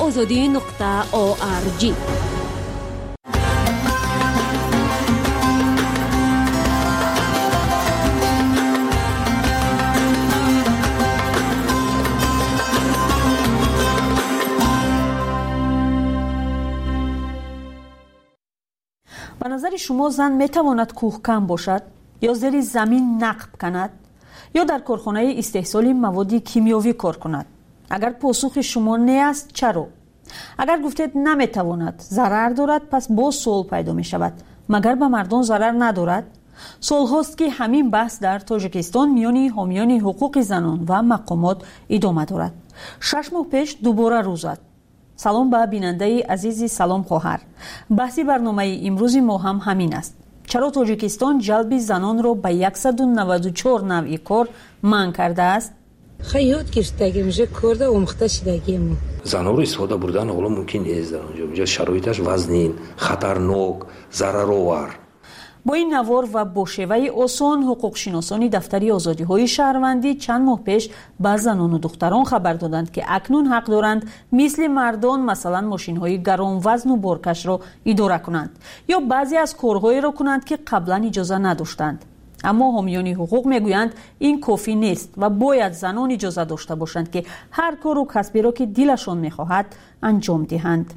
azadi.org. به نظر شما زن میتواند کوهکن باشد یا زیر زمین نقب کند یا در کارخانه استحصال مواد کیمیاوی کار کند؟ اگر پاسخ شما نه است چرا؟ اگر گفتید نمیتواند، ضرر دارد، پس باز سوال پیدا می شود مگر به مردم ضرر ندارد؟ سال هاست که همین بحث در تاجیکستان میان حامیان حقوق زنان و مقامات ادامه دارد. 6 ماه پیش دوباره روز زد. سلام به بیننده عزیزی، سلام خواهر. بحث برنامه امروز ما هم همین است. چرا تاجیکستان جلب زنان را به 194 نوع کار منع کرده است؟ خیلی گرفتگی میشه کرده اومخته شدگی ما. زنها رو استفاده بردن حالا ممکن نیست در اونجا شرایطش وزنین، خطرناک، ضررآور. با این نوار و با شیوه آسان حقوق شناسانی دفتری آزادی های شهروندی چند ماه پیش به زنان و دختران خبر دادند که اکنون حق دارند مثل مردان مثلا ماشین های گران وزن و بارکش را اداره کنند یا بعضی از کارهایی را کنند که قبلا اجازه نداشتند. اما حامیان حقوق میگویند این کافی نیست و باید زنان اجازه داشته باشند که هر کار و کسبی را که دلشان میخواهد انجام دهند.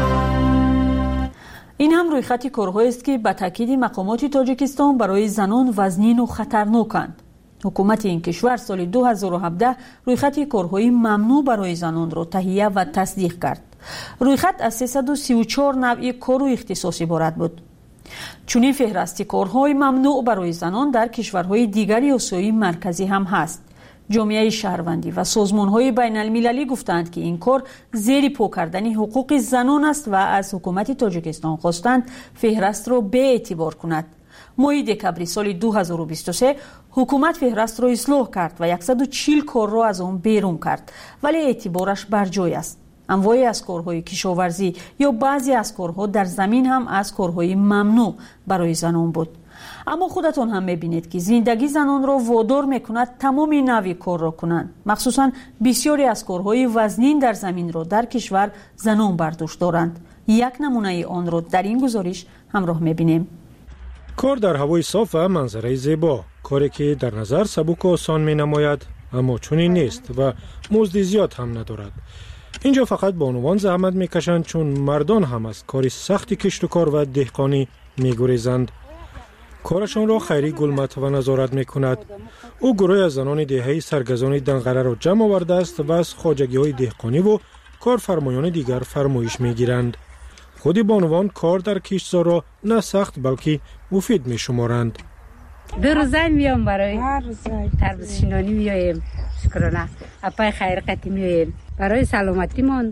این هم رویخط کارهایی است که به تاکید مقامات تاجیکستان برای زنان وزنین و خطرناکند. حکومت این کشور سال 2017 رویخط کارهای ممنوع برای زنان را تهیه و تصدیق کرد. رویخط از 334 نوع کار و اختصاص عبارت بود. چنین فهرست کارهای ممنوع برای زنان در کشورهای دیگری آسیای مرکزی هم هست. جامعه شهروندی و سازمان‌های بین‌المللی گفتند که این کار زیر پا کردن حقوق زنان است و از حکومت تاجیکستان خواستند فهرست را به اعتبار کند. ماه دکبر سال 2023 حکومت فهرست را اصلاح کرد و 140 کار را از آن بیرون کرد، ولی اعتبارش بر جای است. انواعی از کارهای کشاورزی یا بعضی از کارها در زمین هم از کارهای ممنوع برای زنان بود. اما خودتون هم میبینید که زندگی زنان را وادار میکند تمام نوع کار را کنند. مخصوصا بسیاری از کارهای وزنین در زمین را در کشور زنان برداشت دارند. یک نمونه آن را در این گزارش همراه میبینیم. کار در هوای صاف و منظره زیبا، کاری که در نظر سبک و آسان مینماید اما چنین نیست و مزد زیاد هم ندارد. اینجا فقط بانوان زحمت میکشند چون مردان هم از کار سخت کشت و کار و دهقانی میگریزند. کارشان را خیری گلمت و نظارت میکند. او گروه از زنان دهه‌ای سرگزان دنقره را جمع آورده است و از خواجگی های دهقانی و کارفرمایان دیگر فرمایش میگیرند. خود بانوان کار در کشتزار را نه سخت بلکه مفید میشمارند. دو روزه میام برای تربیت شینانی میایم، شکرانه اپای خیر قطعی میایم برای سلامتیمان،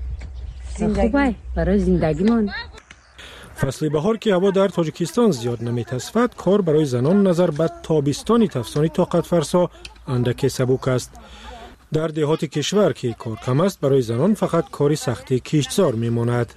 خوبه برای زندگیمان. فصل بهار که هوا در تاجیکستان زیاد نمی‌تصفد، کار برای زنان نظر به تابستانی تفسانی طاقت فرسا اندک سبک است. در دهات کشور که کار کم است، برای زنان فقط کاری سختی کشتزار میماند.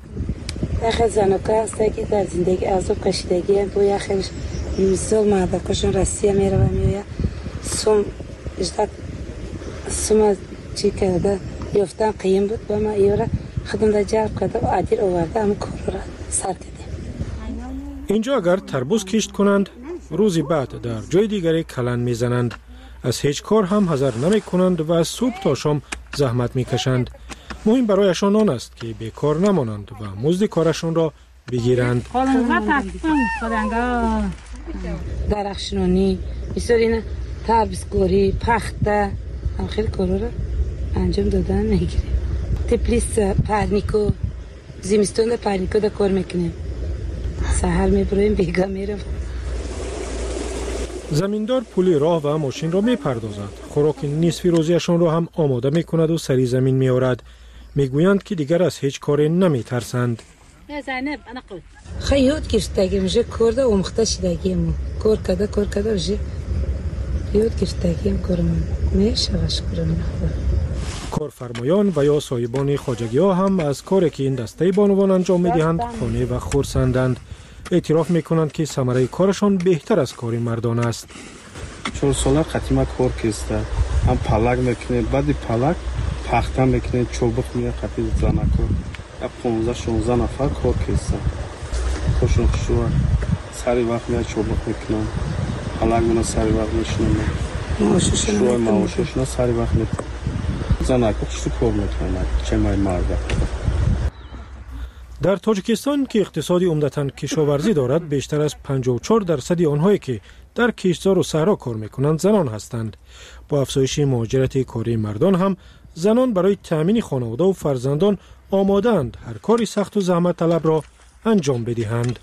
یخ زنوکا است که در زندگی عذاب کشیدگی تو یخش مثال مردکشون رسیه میره و میویا سوم اجدا سوم چی کرده یافتن قیم بود با ما ایورا خدم در جرب کرده و عدیر آورده هم کار را سر کردیم. اینجا اگر تربوز کشت کنند روزی بعد در جای دیگری کلن میزنند. از هیچ کار هم حذر نمی کنند و از صبح تا شام زحمت میکشند. مهم برایشان آن است که بیکار نمانند و مزد کارشان را بگیرند. درخشنانی بسیار این تربیزگاری پخته هم خیلی کارا را انجام دادن میگیریم. تپلیس پرنیکو زمستون در پرنیکو در کار میکنیم. سحر میبرویم بیگا میرم. زمیندار پول راه و ماشین را میپردازد. خوراک نصفی روزیشان را هم آماده میکند و سری زمین میآورد. میگویند که دیگر از هیچ کاری نمیترسند. خیلی یاد گرفتگی میشه کرده اومخته شدگی ما کار کده بشه یاد گرفتگی هم کارمون میشه شکرانه کارفرمایان و یا صاحبان خواجگی ها هم از کاری که این دسته بانوان انجام میدهند خانه و خرسندند. اعتراف میکنند که ثمره کارشان بهتر از کار مردان است. 4 ساله قدیما کار کسته هم پلک میکنه بعد پلک پخته میکنه چوبک میه قطعی زنکو 15-16 نفر کار کسته خوشون خوشون سری وقت میه چوبک میکنن پلک منو سری وقت میشنن شوی معاششون سری وقت میکنن زنکو خوشو کار میکنن چه مای مرده. در تاجیکستان که اقتصادی عمدتاً کشاورزی دارد، بیشتر از 54% آنهایی که در کشتزار و صحرا کار میکنند زنان هستند. با افزایش مهاجرت کاری مردان هم زنان برای تأمین خانواده و فرزندان آماده‌اند هر کاری سخت و زحمت طلب را انجام بدهند.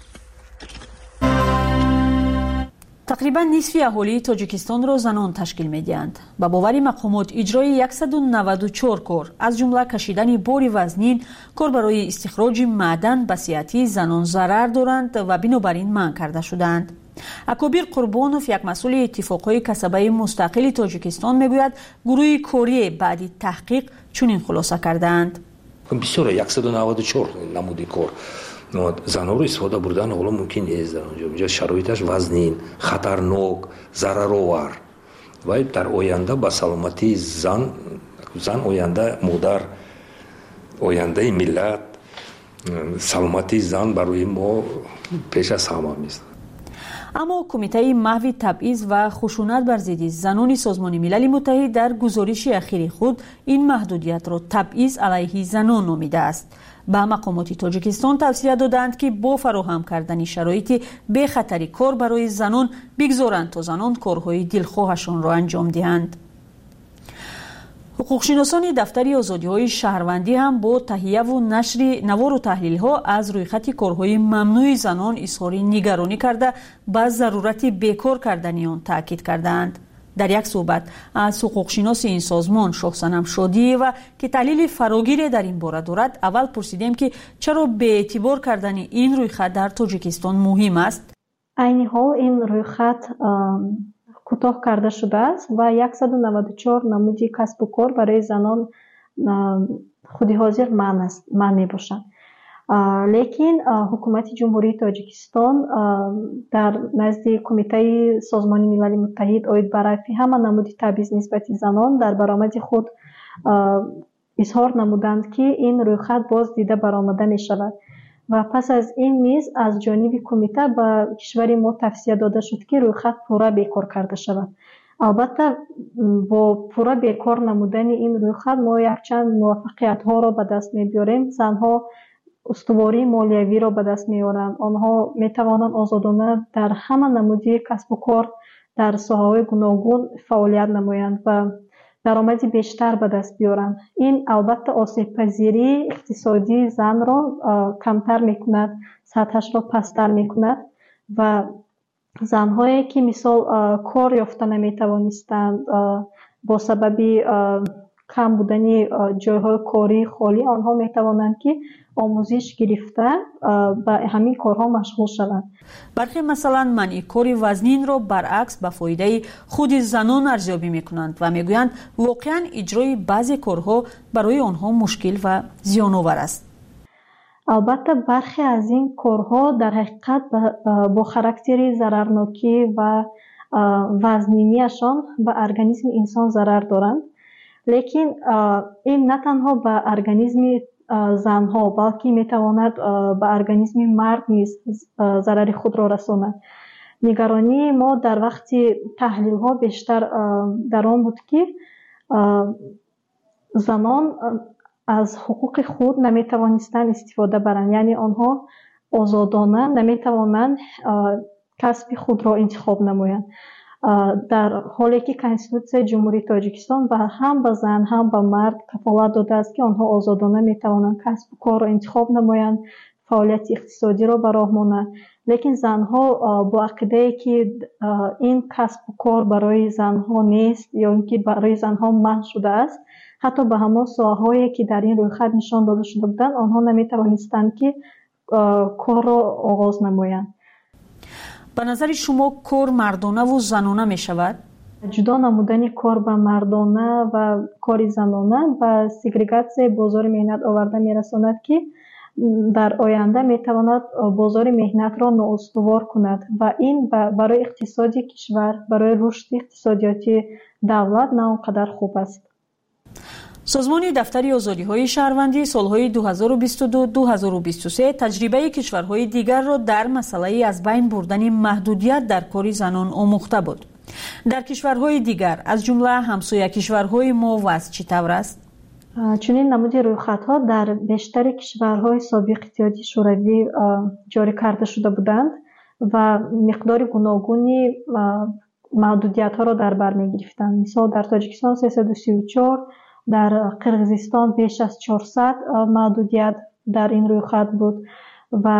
تقریبا نصف اهالی تاجیکستان را زنان تشکیل می‌دهند. با باور مقامات اجرای 194 کار از جمله کشیدن بار وزنین، کار برای استخراج معدن به صحت زنان ضرر دارند و بنابراین منع کرده شدند. اکابر قربانوف، یک مسئول اتفاقهای کسبه مستقل تاجیکستان، میگوید گروه کاری بعد تحقیق چنین خلاصه کردند. بسیار 194 نمودی کار زنها رو استفاده بردن حالا ممکن نیست در اونجا شرایطش وزنین، خطرناک، ضررآور و در آینده با سلامتی زن آینده مادر، آینده ملت، سلامتی زن برای ما پیش از همه است. اما کمیته محو تبعیض و خشونت بر ضد زنان سازمان ملل متحد در گزارش اخیر خود این محدودیت را تبعیض علیه زنان نامیده است. به مقامات تاجیکستان توصیه دادند که با فراهم کردن شرایط بی خطری کار برای زنان بگذارند تا زنان کارهای دلخواهشان را انجام دهند. حقوقشناسان دفتر آزادی‌های شهروندی هم با تهیه و نشر نوار و تحلیل‌ها از رویخط کارهای ممنوع زنان اظهار نگرانی کرده به ضرورت بیکار کردن آن تاکید کردند. در یک صحبت از حقوقشناس این سازمان شاهصنم شادی و که تحلیل فراگیر در این باره دارد، اول پرسیدیم که چرا به اعتبار کردن این رویخط در تاجیکستان مهم است. عین حال این رویخط کوتاه کرده شده است و 194 نمودی کسب و کار برای زنان خودی حاضر من می باشند. لیکن حکومت جمهوری تاجیکستان در نزد کمیته سازمان ملل متحد آید برای همه نمودی تبعیض نسبت زنان در برآمد خود اظهار نمودند که این رویخط باز دیده برآمده می شود و پس از این نیز از جانب کمیته به کشور ما توصیه داده شد که رویخط پورا بیکار کرده شود. البته با پورا بیکار نمودن این رویخط ما یک چند موفقیت ها را به دست می بیاریم. زنها استواری مالیوی را به دست می آورند. آنها می توانند آزادانه در همه نمودی کسب و کار در ساحه‌های گوناگون فعالیت نمایند و درآمدی بیشتر به دست بیارند. این البته آسیب پذیری اقتصادی زن را کمتر میکند، سطحش را پستر میکند و زنهایی که مثال کار یافته نمیتوانستند با سبب کم بودن جایهای کاری خالی، آنها میتوانند که آموزش گرفته به همین کارها مشغول شوند. برخی مثلا منع کار وزنین را برعکس به فایده خود زنان ارزیابی میکنند و میگویند واقعا اجرای بعضی کارها برای آنها مشکل و زیان‌آور است. البته برخی از این کارها در حقیقت با خاراکتر ضررناکی و وزنینیشان به ارگانیسم انسان ضرر دارند. لیکن این نه تنها به ارگانیسم زنها بلکه میتواند به ارگانیسم مرد نیز ضرر خود را رساند. نگرانی ما در وقت تحلیل ها بیشتر در آن بود که زنان از حقوق خود نمیتوانستند استفاده برند، یعنی آنها آزادانه نمیتوانند کسب خود را انتخاب نمایند، در حالی که کنستیتوسیون جمهوری تاجیکستان هم به زن هم به مرد کفالت داده است که آنها آزادانه میتوانند کسب و کار را انتخاب نمایند، فعالیت اقتصادی را به راه مانند. لیکن زنها با عقیده که این کسب و کار برای زنها نیست یا اینکه برای زنها منع شده است، حتی به همان ساحه‌هایی که در این رویخط نشان داده شده بودند آنها نمیتوانستند که کار را آغاز نمایند. به نظر شما کار مردانه و زنانه می شود؟ جدا نمودن کار به مردانه و کار زنانه و سگریگاسیون بازار مهنت آورده می رساند که در آینده می تواند بازار مهنت را نااستوار کند و این برای اقتصادی کشور، برای رشد اقتصادیاتی دولت نه آنقدر خوب است. سازمان دفتر آزادی‌های شهروندی سالهای 2022-2023 تجربه کشورهای دیگر را در مسئله از بین بردن محدودیت در کار زنان آموخته بود. در کشورهای دیگر از جمله همسایه کشورهای ما وضع چطور است؟ чунин намуди рӯйхатҳо дар бештари кишварҳои собиқи иттиҳоди шӯравӣ ҷорӣ карда шуда буданд ва миқдори гуногуни маҳдудиятҳоро дар бар мегирифтанд. Мисол дар Тоҷикистон 334, дар Қирғизистон беш аз 400 маҳдудият дар ин рӯйхат буд ва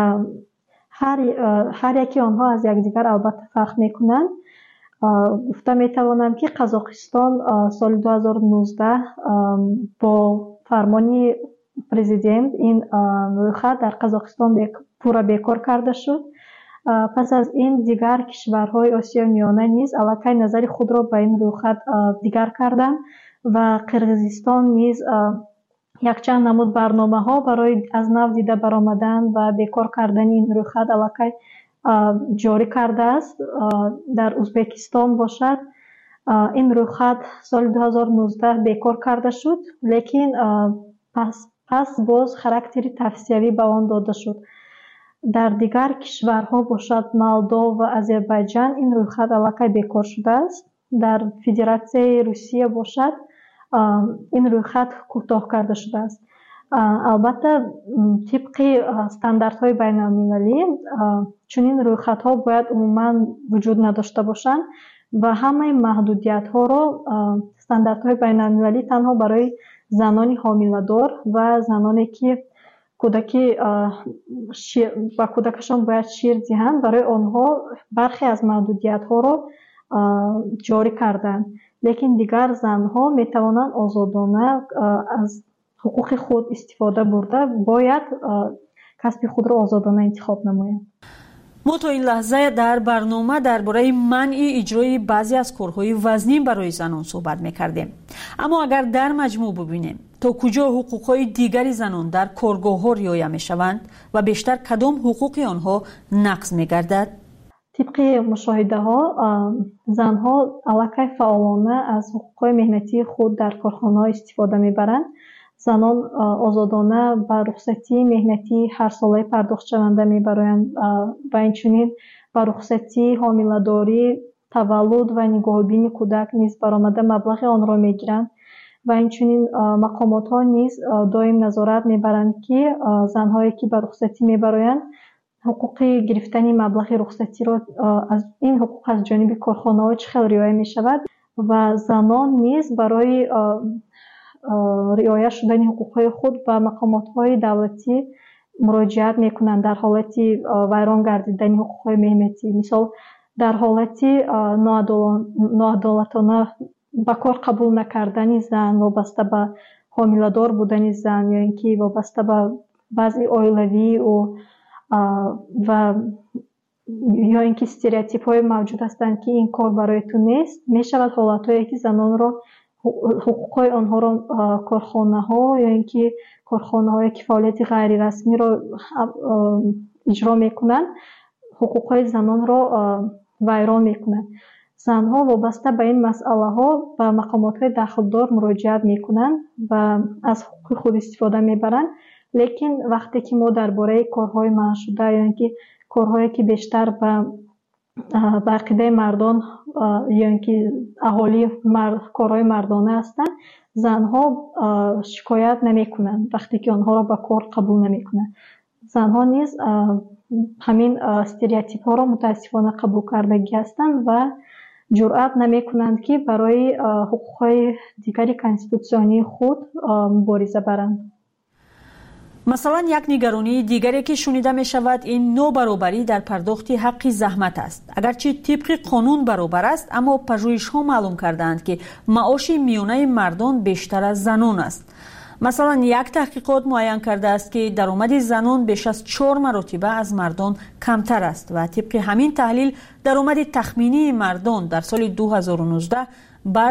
ҳар яки онҳо аз якдигар албатта фарқ мекунанд. гуфта метавонам ки Қазоқистон соли 2019 бо фармони президент ин рӯйхат дар Қазоқистон пурра бекор карда шуд. пас аз ин дигар кишварҳои Осиёи Миёна низ аллакай назари худро ба ин рӯйхат дигар карданд ва Қирғизистон низ якчанд намуд барномаҳо барои аз нав дида баромадан ва бекор кардани ин рӯйхат аллакай ҷорӣ кардааст. дар Узбекистон бошад ин рӯйхат соли 2019 бекор карда шуд, лекин пас боз характери тавсиявӣ ба он дода шуд. дар дигар кишварҳо бошад Молдов ва Озарбойҷан ин рӯйхат аллакай бекор шудааст. дар Федератсияи Русия бошад ин рӯйхат кӯтоҳ карда шудааст. албатта тибқи стандартҳои байналмилалӣ чунин рӯйхатҳо бояд умуман вуҷуд надошта бошанд ва ҳамаи маҳдудиятҳоро стандартҳои байналмилалӣ танҳо барои занони ҳомиладор ва заноне ки кӯдаки ба кӯдакашон бояд шир диҳанд, барои онҳо бархе аз маҳдудиятҳоро ҷорӣ карданд. лекин дигар занҳо метавонанд озодона аз ҳуқуқи худ истифода бурда бояд касби худро озодона интихоб намоянд. мо то ин лаҳза дар барнома дар бораи манъи иҷрои баъзе аз корҳои вазнин барои занон суҳбат мекардем. аммо агар дар маҷмӯъ бубинем то куҷо ҳуқуқҳои дигари занон дар коргоҳҳо риоя мешаванд ва бештар кадом ҳуқуқи онҳо нақз мегардад? тибқи мушоҳидаҳо занҳо аллакай фаъолона аз ҳуқуқҳои меҳнатии худ дар корхонаҳо истифода мебаранд. занон озодона ба рухсатии меҳнатии ҳарсолаи пардохтшаванда мебароянд ва инчунин ба рухсатии ҳомиладорӣ, таваллуд ва нигоҳубини кӯдак низ баромада маблағи онро мегиранд ва инчунин мақомотҳо низ доим назорат мебаранд ки занҳое ки ба рухсатӣ мебароянд ҳуқуқи гирифтани маблағи рухсатиро ин ҳуқуқ аз ҷониби корхонаҳо чӣ хел риоя мешавад ва занон низ барои риоя шудани ҳуқуқҳои худ ба мақомотҳои давлатӣ муроҷиат мекунанд дар ҳолати вайрон гардидани ҳуқуқҳои меҳнатӣ. мисол дар ҳолати ноадолатона ба кор қабул накардани зан вобаста ба ҳомиладор будани зан ё ин ки вобаста ба вазъи оилавии ӯ ва ё ин ки стереотипҳое мавҷуд ҳастанд ки ин кор барои ту нест, мешавад ҳолатҳое ки занонро ҳуқуқҳои онҳоро корхонаҳо ё ин ки корхонаҳое ки фаъолияти ғайрирасмиро иҷро мекунанд ҳуқуқҳои занонро вайрон мекунанд. занҳо вобаста ба ин масъалаҳо ба мақомотҳои дахлдор муроҷиат мекунанд ва аз ҳуқуқи худ истифода мебаранд. лекин вақте ки мо дар бораи корҳои манъшуда ё ин ки корҳое ки бештар ба ақидаи мардон ё ин ки аҳолии корҳои мардона ҳастанд, занҳо шикоят намекунанд вақте ки онҳоро ба кор қабул намекунанд. занҳо низ ҳамин стереотипҳоро мутаассифона қабул кардагӣ ҳастанд ва ҷуръат намекунанд ки барои ҳуқуқҳои дигари конститутсионии худ мубориза баранд. масалан, як нигаронии дигаре ки шунида мешавад ин нобаробарӣ дар пардохти ҳаққи заҳмат аст. агарчи тибқи қонун баробар аст, аммо пажӯҳишҳо маълум кардаанд ки маоши миёнаи мардон бештар аз занон аст. масалан, як таҳқиқот муайян кардааст ки даромади занон беш аз 4 маротиба аз мардон камтар аст ва тибқи ҳамин таҳлил даромади тахминии мардон дар соли 2019 ба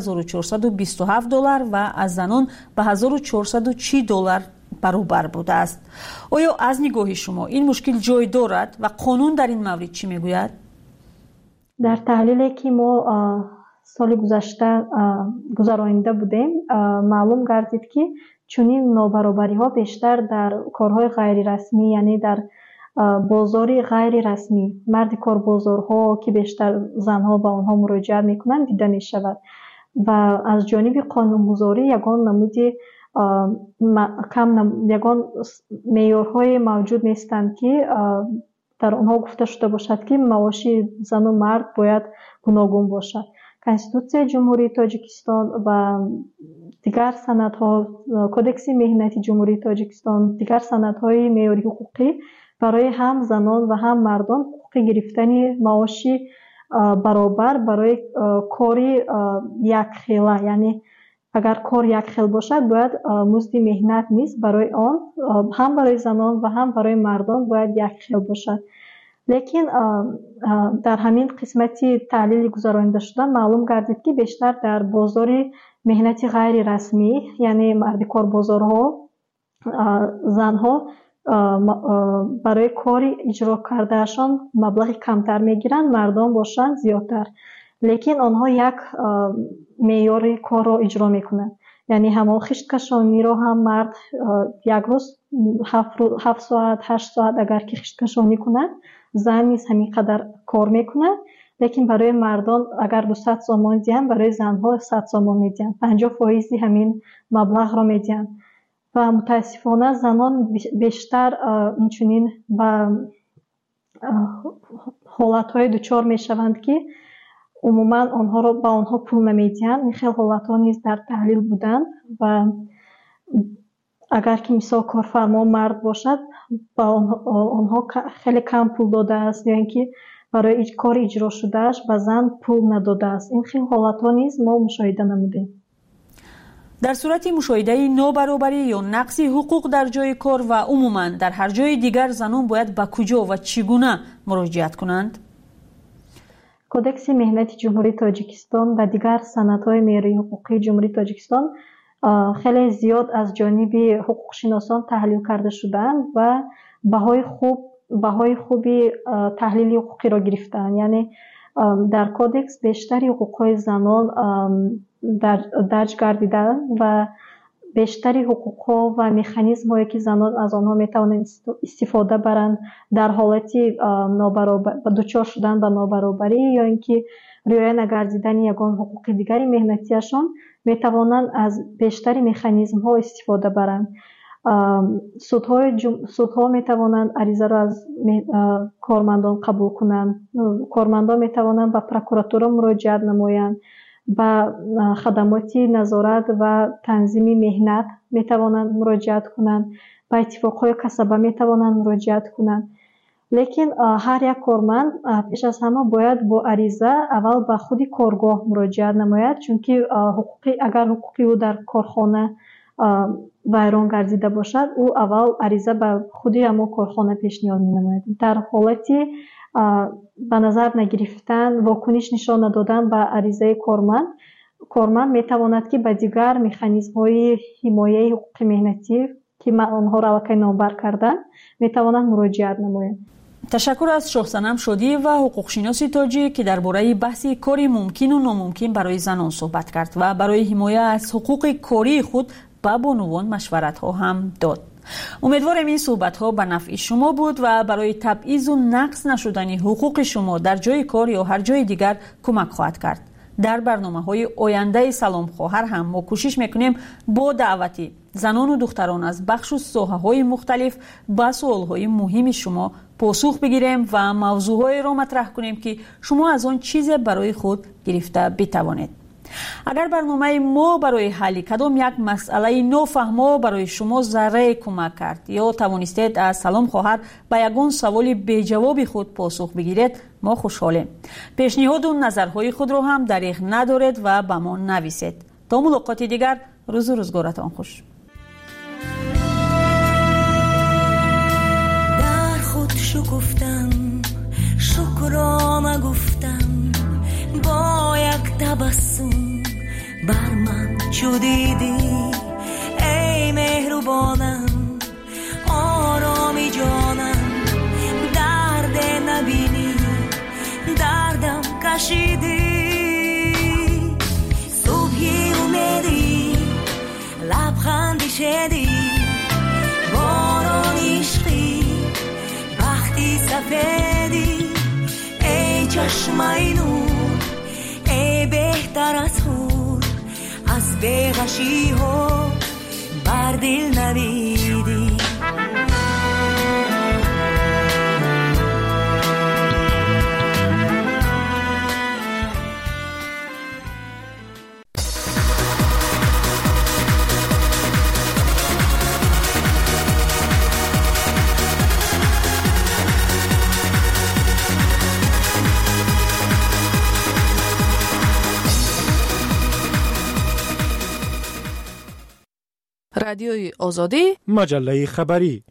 $6427 ва аз занон ба $1440 баробар будааст. оё аз нигоҳи шумо ин мушкил ҷой дорад ва қонун дар ин маврид чӣ мегӯяд? дар таҳлиле ки мо соли гузашта гузаронида будем, маълум гардид ки чунин нобаробариҳо бештар дар корҳои ғайрирасмӣ, яъне дар бозори ғайрирасмӣ, марди корбозорҳо ки бештар занҳо ба онҳо муроҷиат мекунанд дида мешавад ва аз ҷониби қонунгузорӣ ягон намуди ягон меъёрҳое мавҷуд нестанд ки дар онҳо гуфта шуда бошад ки маоши зану мард бояд гуногун бошад. Конституцияи Ҷумҳурии Тоҷикистон ва дигар санадҳо, Кодекси меҳнати Ҷумҳурии Тоҷикистон, дигар санадҳои меъёри ҳуқуқӣ барои ҳам занон ва ҳам мардон ҳуқуқи гирифтани маоши баробар барои кори якхела, яъне агар кор якхел бошад бояд музди меҳнат низ барои он ҳам барои занон ва ҳам барои мардон бояд якхел бошад. лекин дар ҳамин қисмати таҳлили гузаронида маълум гардид ки бештар дар бозори меҳнати ғайрирасмӣ, яъне мардикорбозорҳо, занҳо барои кори иҷро кардаашон маблағи камтар мегиранд, мардон бошанд зиёдтар. лекин онҳо як меъёри корро иҷро мекунанд. яъне ҳамон хишткашониро ҳам мард як рӯз 7 соат 8 соат агар ки хишткашонӣ кунад, зан низ ҳамин қадар кор мекунад. лекин барои мардон агар 200 сомон диҳанд, барои занҳо 100 сомон медиҳанд, 50% ҳамин маблағро медиҳанд. ва мутаассифона занон бештар инчунин ба ҳолатҳое дучор мешаванд ки умуман онҳоро ба онҳо пул намедиҳанд. ин хел ҳолатҳо низ дар таҳлил буданд ва агар ки мисол корфармо мард бошад, ба онҳо хеле кам пул додааст ё ин ки барои кори иҷро шудааш ба зан пул надодааст. ин хел ҳолатҳо низ мо мушоҳида намудем. дар сурати мушоҳидаи нобаробарӣ ё нақси ҳуқуқ дар ҷои кор ва умуман дар ҳар ҷои дигар занон бояд ба куҷо ва чӣ гуна муроҷиат кунанд? Кодекси меҳнати Ҷумҳурии Тоҷикистон ва дигар санадҳои меъёрии ҳуқуқии Ҷумҳурии Тоҷикистон хеле зиёд аз ҷониби ҳуқуқшиносон таҳлил карда шудаанд ва баҳои хуби таҳлили ҳуқуқиро гирифтаанд. яъне дар кодекс бештари ҳуқуқҳои занон дарҷ гардидаанд ва бештари ҳуқуқҳо ва механизмҳое ки занон аз онҳо метавонанд истифода баранд дар ҳолати дучор шудан ба нобаробарӣ ё ин ки риоя нагардидани ягон ҳуқуқи дигари меҳнатиашон метавонанд аз бештари механизмҳо истифода баранд. судҳо метавонанд аризаро аз кормандон қабул кунанд. кормандон метавонанд ба прокуратура муроҷиат намоянд. ба хадамоти назорат ва танзими меҳнат метавонанд муроҷиат кунанд. ба иттифоқҳои касаба метавонанд муроҷиат кунанд. лекин ҳар як корманд пеш аз ҳама бояд бо ариза аввал ба худи коргоҳ муроҷиат намояд, чунки агар ҳуқуқи ӯ дар корхона вайрон гардида бошад, ӯ аввал ариза ба худи ҳамон корхона пешниҳод менамояд. дар ҳолати ба назар нагирифтан, вокуниш нишон надодан ба аризаи корманд метавонад ки ба дигар механизмҳои ҳимояи ҳуқуқи меҳнатӣ ки онҳоро аллакай номбар карданд метавонанд муроҷиат намоянд. ташаккур аз шоҳсанам Шодиев ва ҳуқуқшиноси тоҷик ки дар бораи баҳси кори мумкину номумкин барои занон суҳбат кард ва барои ҳимоя аз ҳуқуқи кории худ ба бонувон машваратҳо ҳам дод. умедворем ин суҳбатҳо ба нафъи шумо буд ва барои табъизу нақс нашудани ҳуқуқи шумо дар ҷои кор ё ҳар ҷои дигар кӯмак хоҳад кард. дар барномаҳои ояндаи Салом хоҳар ҳам мо кӯшиш мекунем бо даъвати занону духтарон аз бахшу соҳаҳои мухталиф ба суолҳои муҳими шумо посух бигирем ва мавзӯъҳоеро матраҳ кунем ки шумо аз он чизе барои худ гирифта битавонед. агар барномаи мо барои ҳалли кадом як масъалаи нофаҳмо барои шумо заррае кӯмак кард ё тавонистед аз Салом хоҳар ба ягон саволи беҷавоби худ посух бигиред, мо хушҳолем. пешниҳоду назарҳои худро ҳам дариғ надоред ва ба мо нависед. то мулоқоти дигар, рӯзу рӯзгоратон хуш. дар худ шукуфтам, шукрона гуфтам, با یک تبسم بر من چو دیدی ای مهربانم آرامی جانم درد نبینی دردم کشیدی صبحی اومدی لبخندی شدی باران عشقی وقتی سفیدی ای چشمای نور بهتر از خود از بیغشی ها دل نویدی. رادیوی آزادی، مجله خبری.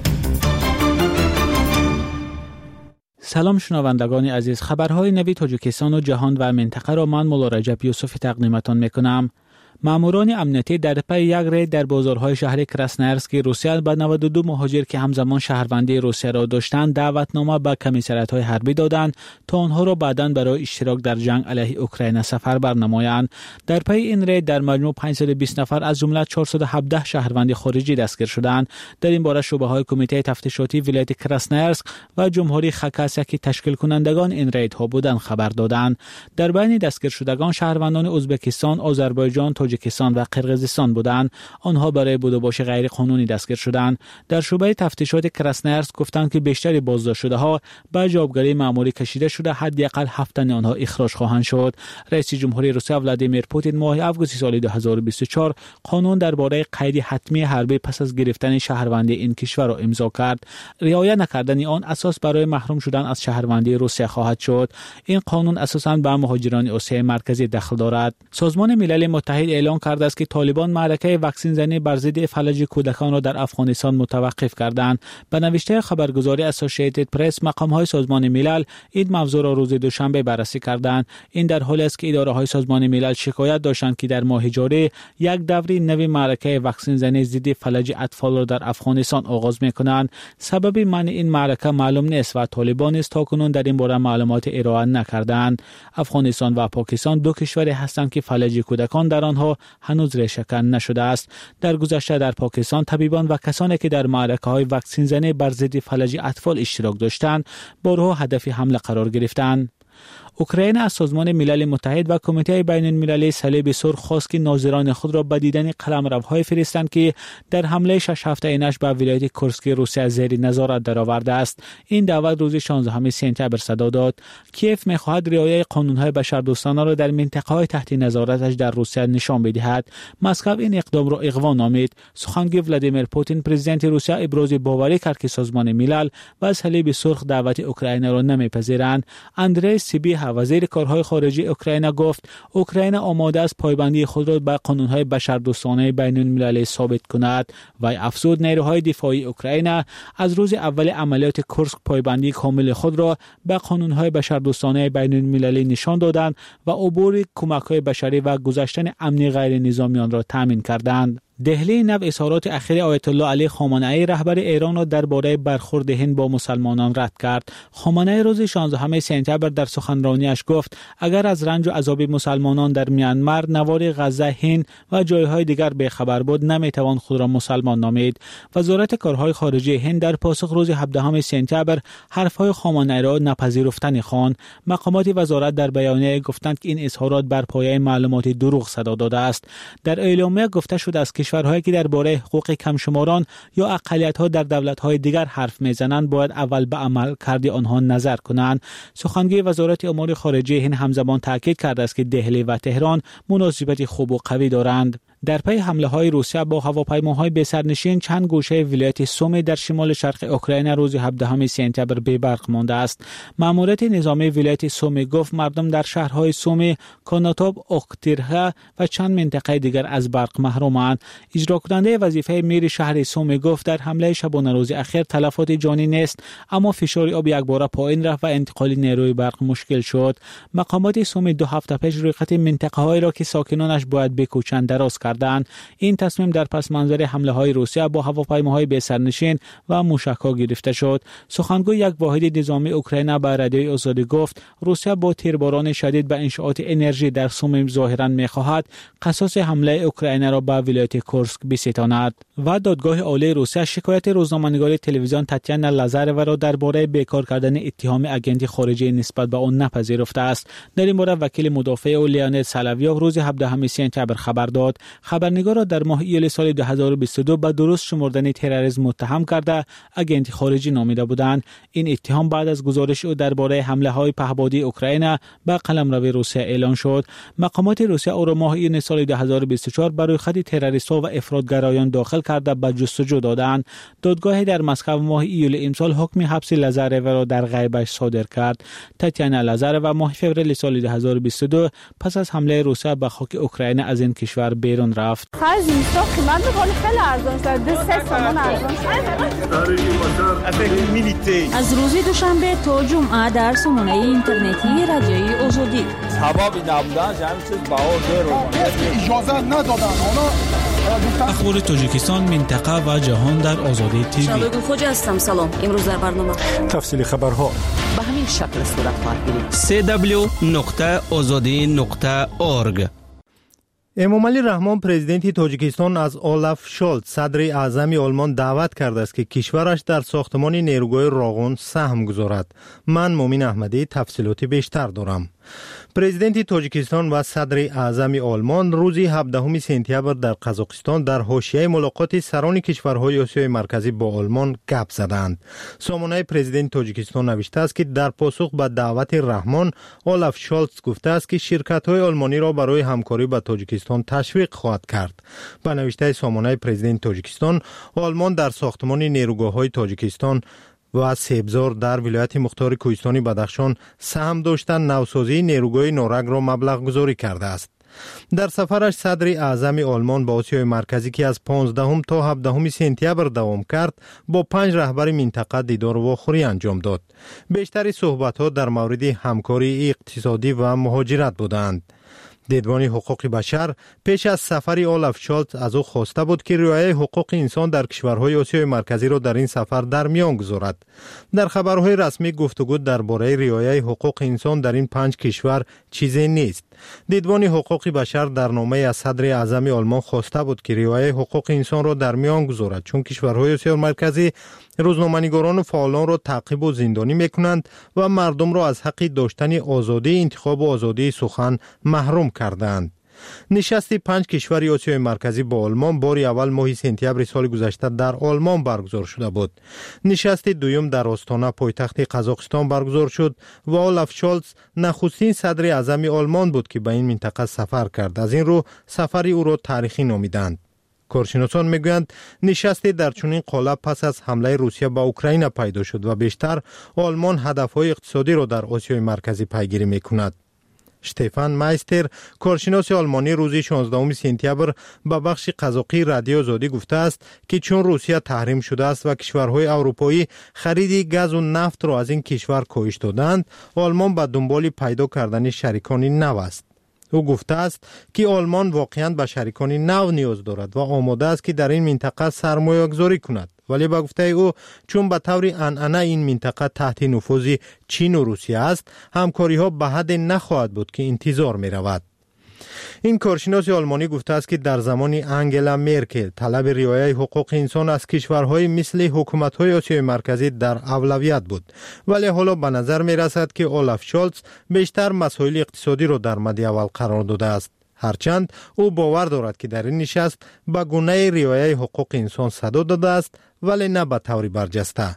سلام شنوندگان عزیز، خبرهای نوی تاجیکستان و جهان و منطقه را من مولا رجب یوسفی تقدیمتان میکنم. ماموران امنیتی در پی یک رید در بازارهای شهر کراسنایرسک روسیه به 92 مهاجر که همزمان شهروندی روسیه را داشتند دعوتنامه به کمیسریات‌های حربی دادند تا آنها را بعداً برای اشتراک در جنگ علیه اوکراین سفربر نمایند. در پی این رید در مجموع 520 نفر از جمله 417 شهروند خارجی دستگیر شدند. در این باره شعبه‌های کمیته تفتیشاتی ولایت کراسنایرسک و جمهوری خاکاسیا که تشکیل کنندگان این ریدها بودند خبر دادند. در بین دستگیر شدگان شهروندان ازبکستان، آذربایجان، تاجیکستان و قرقیزستان بودند. آنها برای بود و باش غیر قانونی دستگیر شدند. در شعبه تفتیشات کراسنایرسک گفتند که بیشتر بازداشت شده‌ها به جوابگری مأموری کشیده شده، حداقل 7 تن آنها اخراج خواهند شد. رئیس جمهوری روسیه ولادیمیر پوتین ماه آگوست سال 2024 قانون درباره قید حتمی حربی پس از گرفتن شهروندی این کشور را امضا کرد. رعایت نکردن آن اساس برای محروم شدن از شهروندی روسیه خواهد شد. این قانون اساساً به مهاجران آسیای مرکزی دخل دارد. سازمان ملل متحد اعلام کرده است که طالبان معرکه واکسن زنی بر ضد فلج کودکان را در افغانستان متوقف کردند. به نوشته خبرگزاری اسوسییتد پرس، مقام‌های سازمان ملل این موضوع را روز دوشنبه بررسی کردند. این در حالی است که اداره‌های سازمان ملل شکایت داشتند که در ماه جاری یک دوره نوی معرکه واکسن زنی ضد فلج اطفال را در افغانستان آغاز می‌کنند. سبب منع این معرکه معلوم نیست و طالبان است تاکنون در این باره معلومات ارائه نکردند. افغانستان و پاکستان دو کشوری هستند که فلج کودکان در آنها هنوز ریشه‌کن نشده است. در گذشته در پاکستان طبیبان و کسانی که در معرکه‌های واکسن زنی بر ضد فلج اطفال اشتراک داشتند بارها هدف حمله قرار گرفتند. اوکراین از سازمان ملل متحد و کمیته بین المللی صلیب سرخ خواست که ناظران خود را به دیدن قلمروهای فرستند که در حمله 6 هفته اینش به ولایت کورسک روسیه زیر نظارت درآورده است. این دعوت روز 16 سپتامبر صدا داد. کیف می‌خواهد رعایت قانون‌های بشردوستانه را در منطقه‌های تحت نظارتش در روسیه نشان بدهد. مسکو این اقدام را اغوا نامید. سخنگوی ولادیمیر پوتین پرزیدنت روسیه ابراز باوری کرد که سازمان ملل و صلیب سرخ دعوت اوکراین را نمی‌پذیرند. اندری سیبی وزیر کارهای خارجه اوکراین گفت اوکراین آماده است پایبندی خود را به قانون‌های بشردوستانه بین المللی ثابت کند و افزود نیروهای دفاعی اوکراین از روز اول عملیات کورسک پایبندی کامل خود را به قانون‌های بشردوستانه بین المللی نشان دادند و عبور کمک‌های بشری و گذشتن امنی غیر نظامیان را تامین کردند. دهلی نو اظهارات اخیر آیت الله علی خامنه‌ای رهبر ایران را درباره برخورد هند با مسلمانان رد کرد. خامنه‌ای روز 16 سپتامبر در سخنرانیش گفت اگر از رنج و عذاب مسلمانان در میانمار، نوار غزه، هند و جایهای دیگر بی‌خبر بود نمی‌توان خود را مسلمان نامید. وزارت کارهای خارجه هند در پاسخ روز 17 سپتامبر حرف‌های خامنه‌ای را نپذیرفتنی خواند. مقامات وزارت در بیانیه گفتند که این اظهارات بر پایه معلومات دروغ صدا داده است. در اعلامیه گفته شده است که کشورهایی که درباره حقوق کمشماران یا اقلیت‌ها در دولت‌های دیگر حرف می‌زنند باید اول به عمل کرده آنها نظر کنند. سخنگوی وزارت امور خارجه هند همزمان تاکید کرده است که دهلی و تهران مناسبت خوب و قوی دارند. در پی حمله‌های روسیه با هواپیماهای بی‌سرنشین چند گوشه ولایت سومی در شمال شرق اوکراین روز 17 سپتامبر بی‌برق مانده است. ماموریت نظامی ولایت سومی گفت مردم در شهرهای سومی، کاناتوب، اوکتیرها و چند منطقه دیگر از برق محرومند. اجرا کننده وظیفه میر شهر سومی گفت در حمله شبانه روز اخیر تلفات جانی نیست، اما فشار آب یکباره پایین رفت و انتقال نیروی برق مشکل شد. مقامات سومی 2 هفته پیش رویخط منطقه‌هایی را که ساکنانش باید بکوچند دراز کردند. این تصمیم در پس منظر حمله‌های روسیه با هواپیماهای بی‌سرنشین و موشک‌ها گرفته شد. سخنگوی یک واحد نظامی اوکراین به رادیوی آزادی گفت روسیه با تیرباران شدید به انشآت انرژی در سومی ظاهراً می‌خواهد قصاص حمله اوکراین را به ولایت کورسک بستاند. و دادگاه عالی روسیه شکایت روزنامه‌نگار تلویزیون تاتیانا لازاروا را درباره بیکار کردن اتهام آگنت خارجی نسبت به آن نپذیرفته است. در این باره وکیل مدافع او لیانید سالاویوف روز 17 سپتامبر خبر داد خبرنگار را در ماه ایول سال 2022 به درست شمردن تروریسم متهم کرده آگنت خارجی نامیده بودند. این اتهام بعد از گزارش او درباره حمله های پهپادی اوکراین به قلمرو روسیه اعلان شد. مقامات روسیه او را ماه ایول سال 2024 برای خط تروریست‌ها و افراطگرایان داخل کرده به جستجو دادند. دادگاه در مسکو ماه ایول امسال حکم حبس لازارو را در غیبش صادر کرد. تاتیانا لازارو ماه فوریه سال 2022 پس از حمله روسیه به خاک اوکراین از این کشور بیرون رفت. خرج اینستا قیمت می‌کنه خیلی ارزان شده، 3 تومان ارزان شده. از روز دوشنبه تا جمعه در سامانه اینترنتی رادیوی آزادی. ثوابی نبودن همین چیز اجازه ندادن. اخبار تاجیکستان، منطقه و جهان در آزادی تیوی. شباب خوش هستم. سلام. امروز در برنامه تفصیل خبرها به همین شکل صورت خواهد گرفت. www.azadi.org. امامعلی رحمان پرزیدنت تاجیکستان از اولاف شولز صدر اعظم آلمان دعوت کرده است که کشورش در ساختمان نیروگاه راغون سهم گذارد. من مومن احمدی تفصیلات بیشتر دارم. پرزیدنت تاجیکستان و صدر اعظم آلمان روز 17 سپتامبر در قزاقستان در حاشیه ملاقات سران کشورهای آسیای مرکزی با آلمان گپ زدند. سامانه پرزیدنت تاجیکستان نوشته است که در پاسخ به دعوت رحمان، اولاف شولز گفته است که شرکت‌های آلمانی را برای همکاری با تاجیکستان تشویق خواهد کرد. به نوشته سامانه پرزیدنت تاجیکستان، آلمان در ساختمان نیروگاه‌های تاجیکستان و سیبزار در ولایت مختار کوهستانی بدخشان سهم داشتن نوسازی نیروگاه نورگ را مبلغ گذاری کرده است. در سفرش صدر اعظم آلمان به آسیای مرکزی که از 15 تا 17 سپتامبر دوام کرد با 5 رهبر منطقه دیدار واخوری انجام داد. بیشتر صحبت‌ها در مورد همکاری اقتصادی و مهاجرت بودند. دیدبان حقوق بشر پیش از سفر اولاف شولز از او خواسته بود که رعایت حقوق انسان در کشورهای آسیای مرکزی را در این سفر در میان گذارد. در خبرهای رسمی گفتگو درباره رعایت حقوق انسان در این 5 کشور چیزی نیست. دیدبان حقوق بشر در نامه از صدر اعظم آلمان خواسته بود که رعایت حقوق انسان را در میان گذارد، چون کشورهای آسیای مرکزی روزنامه‌نگاران و فعالان را تعقیب و زندانی می‌کنند و مردم را از حق داشتن آزادی انتخاب و آزادی سخن محروم کردند. نشست 5 کشور آسیای مرکزی با آلمان بار اول ماه سپتامبر سال گذشته در آلمان برگزار شده بود. نشست دوم در آستانه پایتخت قزاقستان برگزار شد و اولاف شولز نخستین صدر اعظم آلمان بود که به این منطقه سفر کرد. از این رو سفر او را تاریخی نامیدند. کارشناسان میگویند نشست در چنین قالب پس از حمله روسیه به اوکراین پیدا شد و بیشتر آلمان هدفهای اقتصادی را در آسیای مرکزی پیگیری میکند. شتفان مایستر کارشناس آلمانی روز 16 سپتامبر به بخش قزاقی رادیو آزادی گفته است که چون روسیه تحریم شده است و کشورهای اروپایی خرید گاز و نفت را از این کشور کاهش دادند، آلمان به دنبال پیدا کردن شریکان نو است. او گفته است که آلمان واقعاً به شریکان نو نیاز دارد و آماده است که در این منطقه سرمایه گذاری کند، ولی به گفته او چون به طور عنعنه این منطقه تحت نفوذ چین و روسیه است، همکاری ها به حد نخواهد بود که انتظار می رود. این کارشناس آلمانی گفته است که در زمان انگلا مرکل طلب رعایت حقوق انسان از کشورهای مثل حکومت‌های آسیای مرکزی در اولویت بود، ولی حالا به نظر می رسد که اولاف شولز بیشتر مسائل اقتصادی را در مد اول قرار داده است. هرچند او باور دارد که در این نشست به گونه رعایت حقوق انسان صدا داده است، ولی نه به طور برجسته.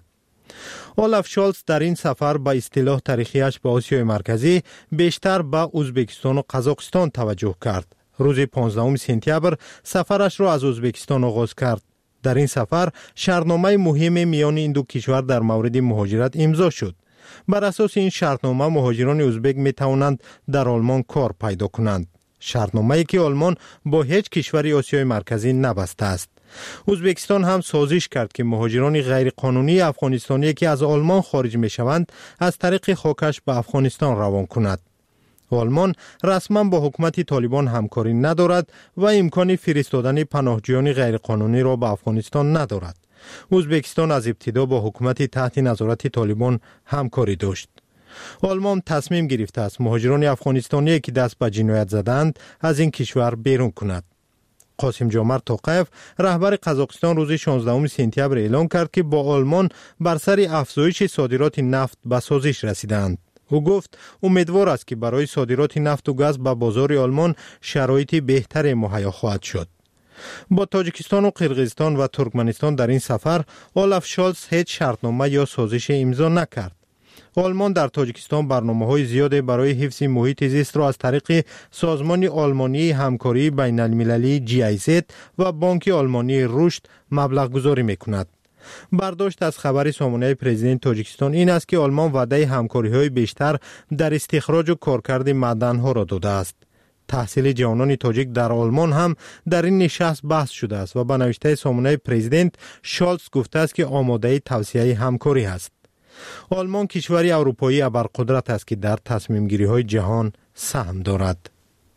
اولاف شولز در این سفر به اصطلاح تاریخیش به آسیای مرکزی بیشتر به ازبکستان و قزاقستان توجه کرد. روز 15 سپتامبر سفرش را از ازبکستان آغاز کرد. در این سفر شرطنامه مهم میان این دو کشور در مورد مهاجرت امضا شد. بر اساس این شرطنامه مهاجران ازبک می توانند در آلمان کار پیدا کنند. شرطنامه‌ای که آلمان با هیچ کشوری آسیای مرکزی نبسته است. ازبکستان هم سازش کرد که مهاجران غیرقانونی افغانستانی که از آلمان خارج می شوند از طریق خاکش به افغانستان روان کند. آلمان رسما با حکومت طالبان همکاری ندارد و امکان فرستادن پناهجویان غیرقانونی را به افغانستان ندارد. ازبکستان از ابتدا با حکومت تحت نظارت طالبان همکاری داشت. آلمان تصمیم گرفته است مهاجران افغانستانی که دست به جنایت زدند از این کشور بیرون کند. قاسم جامر توقیف رهبر قزاقستان روز 16 سپتامبر اعلام کرد که با آلمان بر سر افزایش صادرات نفت به سازش رسیدند. او گفت امیدوار است که برای صادرات نفت و گاز به بازار آلمان شرایط بهتری مهیا خواهد شد. با تاجیکستان و قرقیزستان و ترکمنستان در این سفر اولاف شولز هیچ شرطنامه یا سازش امضا نکرد. آلمان در تاجیکستان برنامه‌های زیادی برای حفظ محیط زیست را از طریق سازمان آلمانی همکاری بین المللی GIZ و بانک آلمانی رشد مبلغ گذاری می‌کند. برداشت از خبر سامانه پرزیدنت تاجیکستان این است که آلمان وعده همکاری‌های بیشتر در استخراج و کارکرد معدن‌ها را داده است. تحصیل جوانان تاجیک در آلمان هم در این نشست بحث شده است و به نوشته سامانه پرزیدنت شالز گفته است که آماده توسعه همکاری است. آلمان کشوری اروپایی ابرقدرت است که در تصمیم گیری های جهان سهم دارد.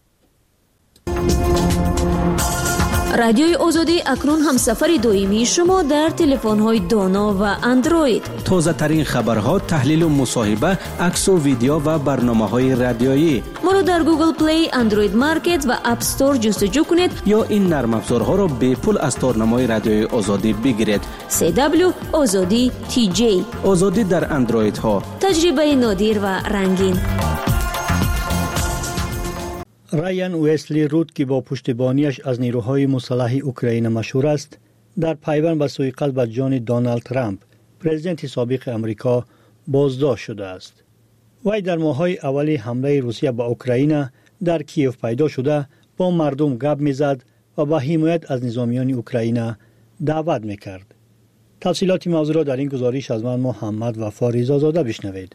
رادیوی آزادی اکنون هم سفر دائمی شما در تلفن‌های دانا و اندروید. تازه ترین خبرها، تحلیل و مصاحبه، عکس و ویدیو و برنامه‌های رادیویی. ما را در گوگل پلی، اندروید مارکت و اپ استور جستجو کنید یا این نرم افزارها را به پول از تارنمای رادیوی آزادی بگیرید. CW آزادی TJ. آزادی در اندروید ها. تجربه نادر و رنگین. رایان ویسلی رود که با پشتیبانیش از نیروهای مسلح اوکراین مشهور است، در پیوند به سوء به جان دونالد ترامپ، پرزیدنت سابق امریکا، بازداشت شده است. وی در ماه‌های اولی حمله روسیه به اوکراین در کیف پیدا شده با مردم گپ می‌زد و به حمایت از نظامیان اوکراین دعوت می‌کرد. تفصیلات موضوع را در این گزارش از من محمد وفا رضازاده بشنوید.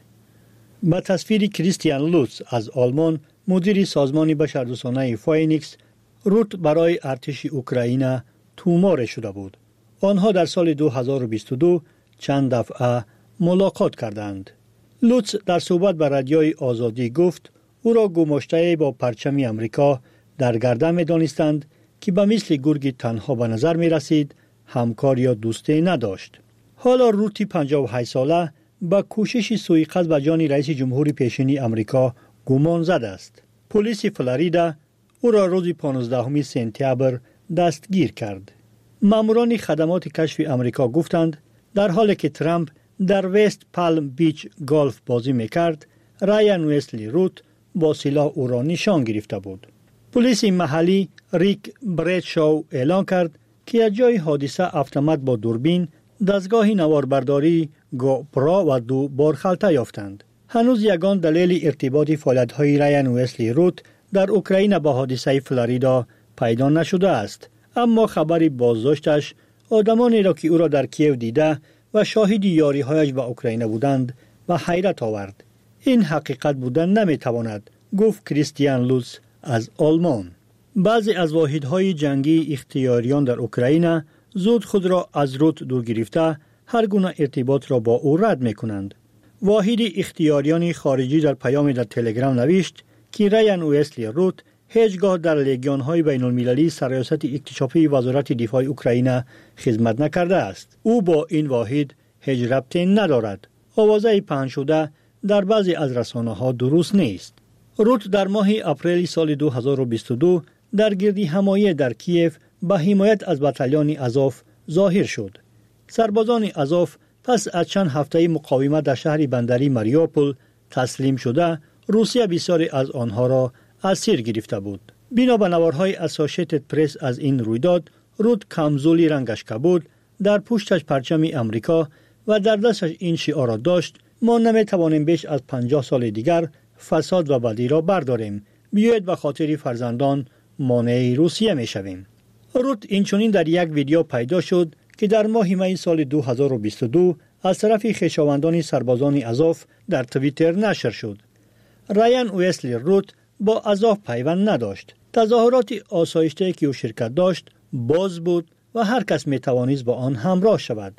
با تصویر کریستیان لوتس از آلمان، مدیر سازمان بشردوستانه فاینیکس، روت برای ارتش اوکراین تومار شده بود. آنها در سال 2022 چند دفعه ملاقات کردند. لوتس در صحبت با رادیوی آزادی گفت او را گماشته با پرچم امریکا در گردن می دانستند که به مثل گرگ تنها به نظر می رسید، همکار یا دوستی نداشت. حالا روتی 58 ساله با کوشش سوء به جان رئیس جمهور پیشین امریکا گمان زده است. پلیس فلوریدا او را روز 15 سپتامبر دستگیر کرد. ماموران خدمات کشف امریکا گفتند در حالی که ترامپ در وست پالم بیچ گالف بازی میکرد، رایان ویسلی روت با سلاح او را نشان گرفته بود. پلیس محلی ریک بریدشاو اعلان کرد که از جای حادثه اتومات با دوربین، دستگاه نواربرداری، گوپرا و 2 بارخلطه یافتند. هنوز یگان دلیل ارتباط فعالیت‌های رایان ویسلی روت در اوکراین با حادثه فلوریدا پیدا نشده است، اما خبر بازداشتش آدمانی را که او را در کیف دیده و شاهد یاری‌هایش با اوکراین بودند به حیرت آورد. این حقیقت بودن نمی‌تواند، گفت کریستیان لوتس از آلمان. بعضی از واحدهای جنگی اختیاریان در اوکراین زود خود را از روت دور گرفته هر گونه ارتباط را با او رد می‌کنند. واحد اختیاریان خارجی در پیام در تلگرام نوشت که رایان ویسلی روت هیچگاه در لژیون‌های بین‌المللی سرریاست اکتشافی وزارت دفاع اوکراین خدمت نکرده است. او با این واحد هیچ ربطی ندارد. آوازه پخش شده در بعضی از رسانه‌ها درست نیست. روت در ماه اپریل سال 2022 در گردی حمایت در کیف به حمایت از بتالون آزوف ظاهر شد. سربازان آزوف پس از چند هفته مقاومت در شهر بندری ماریوپول تسلیم شده، روسیه بسیاری از آنها را اسیر گرفته بود. بنا به نوارهای اسوسییتد پرس از این رویداد، روت کمزولی رنگش کبود، در پشتش پرچم امریکا و در دستش این شعار را داشت: ما نمیتوانیم بیش از 50 سال دیگر فساد و بدی را برداریم. بیایید به خاطر فرزندان مانع روسیه میشویم. روت اینچنین در یک ویدیو پیدا شد که در ماه می سال 2022 از طرف خویشاوندان سربازان آزوف در توییتر نشر شد. رایان ویسلی روت با آزوف پیوند نداشت. تظاهرات آسایشته که او شرکت داشت باز بود و هر کس می توانست با آن همراه شود.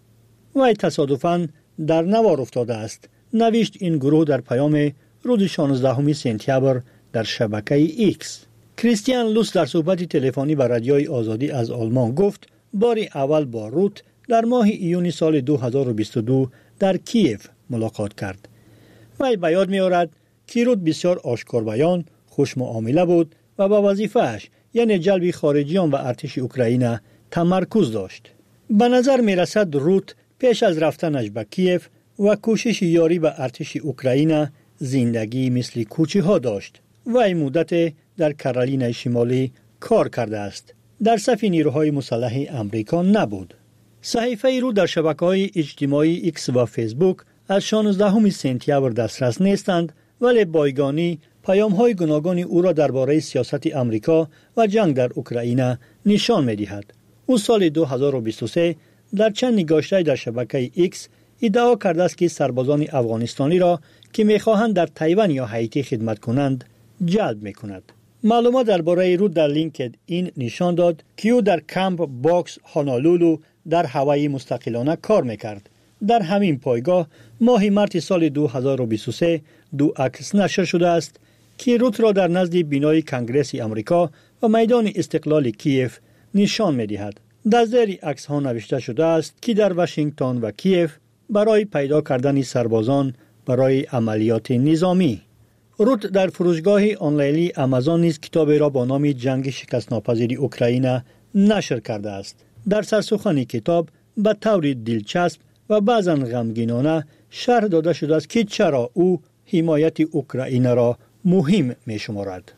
وی تصادفاً در نوار افتاده است، نوشت این گروه در پیام روز 16 سپتامبر در شبکه ایکس. کریستیان لوتس در صحبت تلفنی با رادیوی آزادی از آلمان گفت بار اول با روت در ماه ایون سال 2022 در کیف ملاقات کرد. وی به یاد می‌آورد که روت بسیار آشکار بیان، خوش معامله بود و با وظیفه‌اش یعنی جلب خارجیان و ارتش اوکراین تمرکز داشت. به نظر می‌رسد روت پیش از رفتنش به کیف و کوشش یاری به ارتش اوکراین زندگی مثل کوچه‌ها داشت. وی مدت در کارولینای شمالی کار کرده است. در صف نیروهای مسلح امریکا نبود. صحیفه رو در شبکه‌های اجتماعی ایکس و فیسبوک از 16 سپتامبر دسترس نیستند، ولی بایگانی پیام‌های گوناگون او را درباره سیاست امریکا و جنگ در اوکراین نشان می‌دهد. او سال 2023 در چند نگاشته در شبکه ایکس ادعا کرده است که سربازان افغانستانی را که می‌خواهند در تایوان یا هایتی خدمت کنند جلب می‌کند. معلومات درباره رو در لینکد این نشان داد که او در کمپ باکس هانالولو در هوایی مستقلانه کار می‌کرد. در همین پایگاه ماه مارس سال 2023 دو عکس نشر شده است که روت را در نزد بینای کنگرس امریکا و میدان استقلال کیف نشان می‌دهد. در زیر عکس ها نوشته شده است که در واشنگتن و کیف برای پیدا کردن سربازان برای عملیات نظامی. روت در فروشگاه آنلاینی آمازون نیز کتابی را با نام جنگ شکست ناپذیر اوکراین نشر کرده است. در سرسخن کتاب به طور دلچسب و بعضاً غمگینانه شرح داده شده است که چرا او حمایت اوکراین را مهم می شمارد.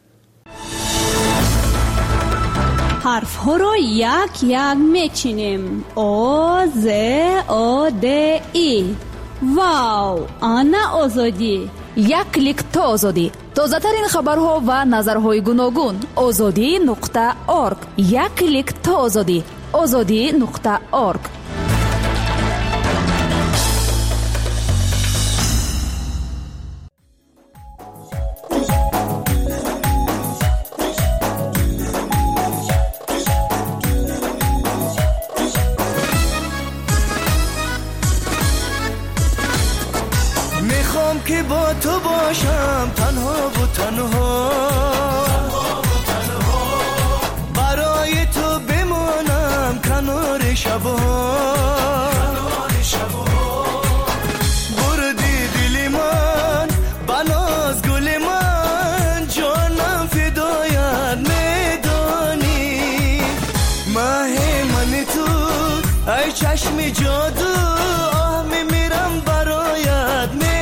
حرف ها را یک یک میچینیم. او ز او د ای. واو، آنا آزادی. یک کلیک تا آزادی. تازه ترین خبرها و نظرهای گوناگون. azadi.org. یک کلیک تا آزادی. azadi.org. که با تو باشم تنها و تنها، برای تو بمانم کنار شبها. بردی دل من بناز گل من، جانم فدایت میدانی. ماه من تو ای چشم جادو، آه میمیرم برایت میدانی.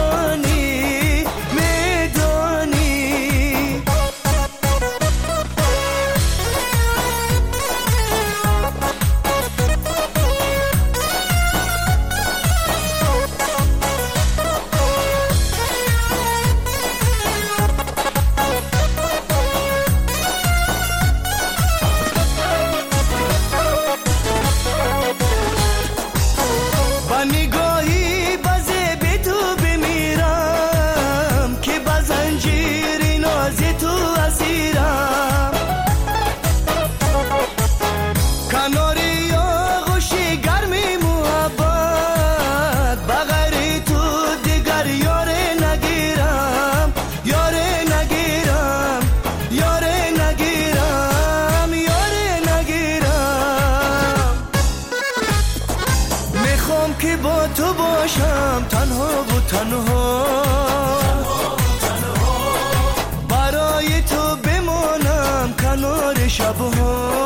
برای تو بمانم کنار شبها.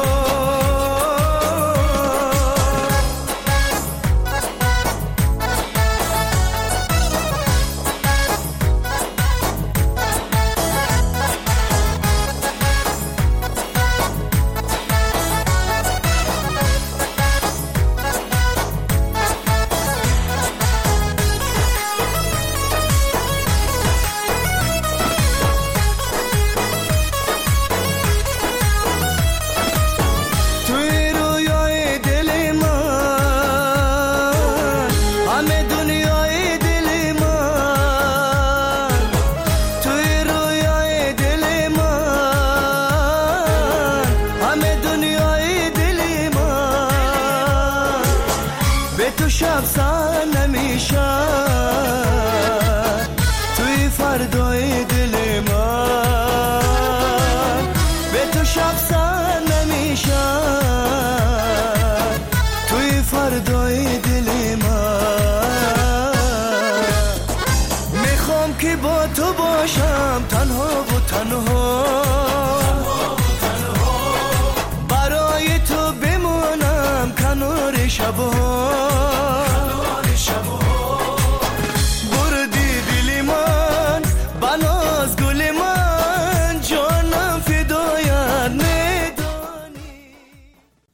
شب سر نمیشه توی فردای دل من، به تو شب سر نمیشه توی فردای دل من. میخوام که با تو باشم تنها و تنها، برای تو بمونم کنار شبها.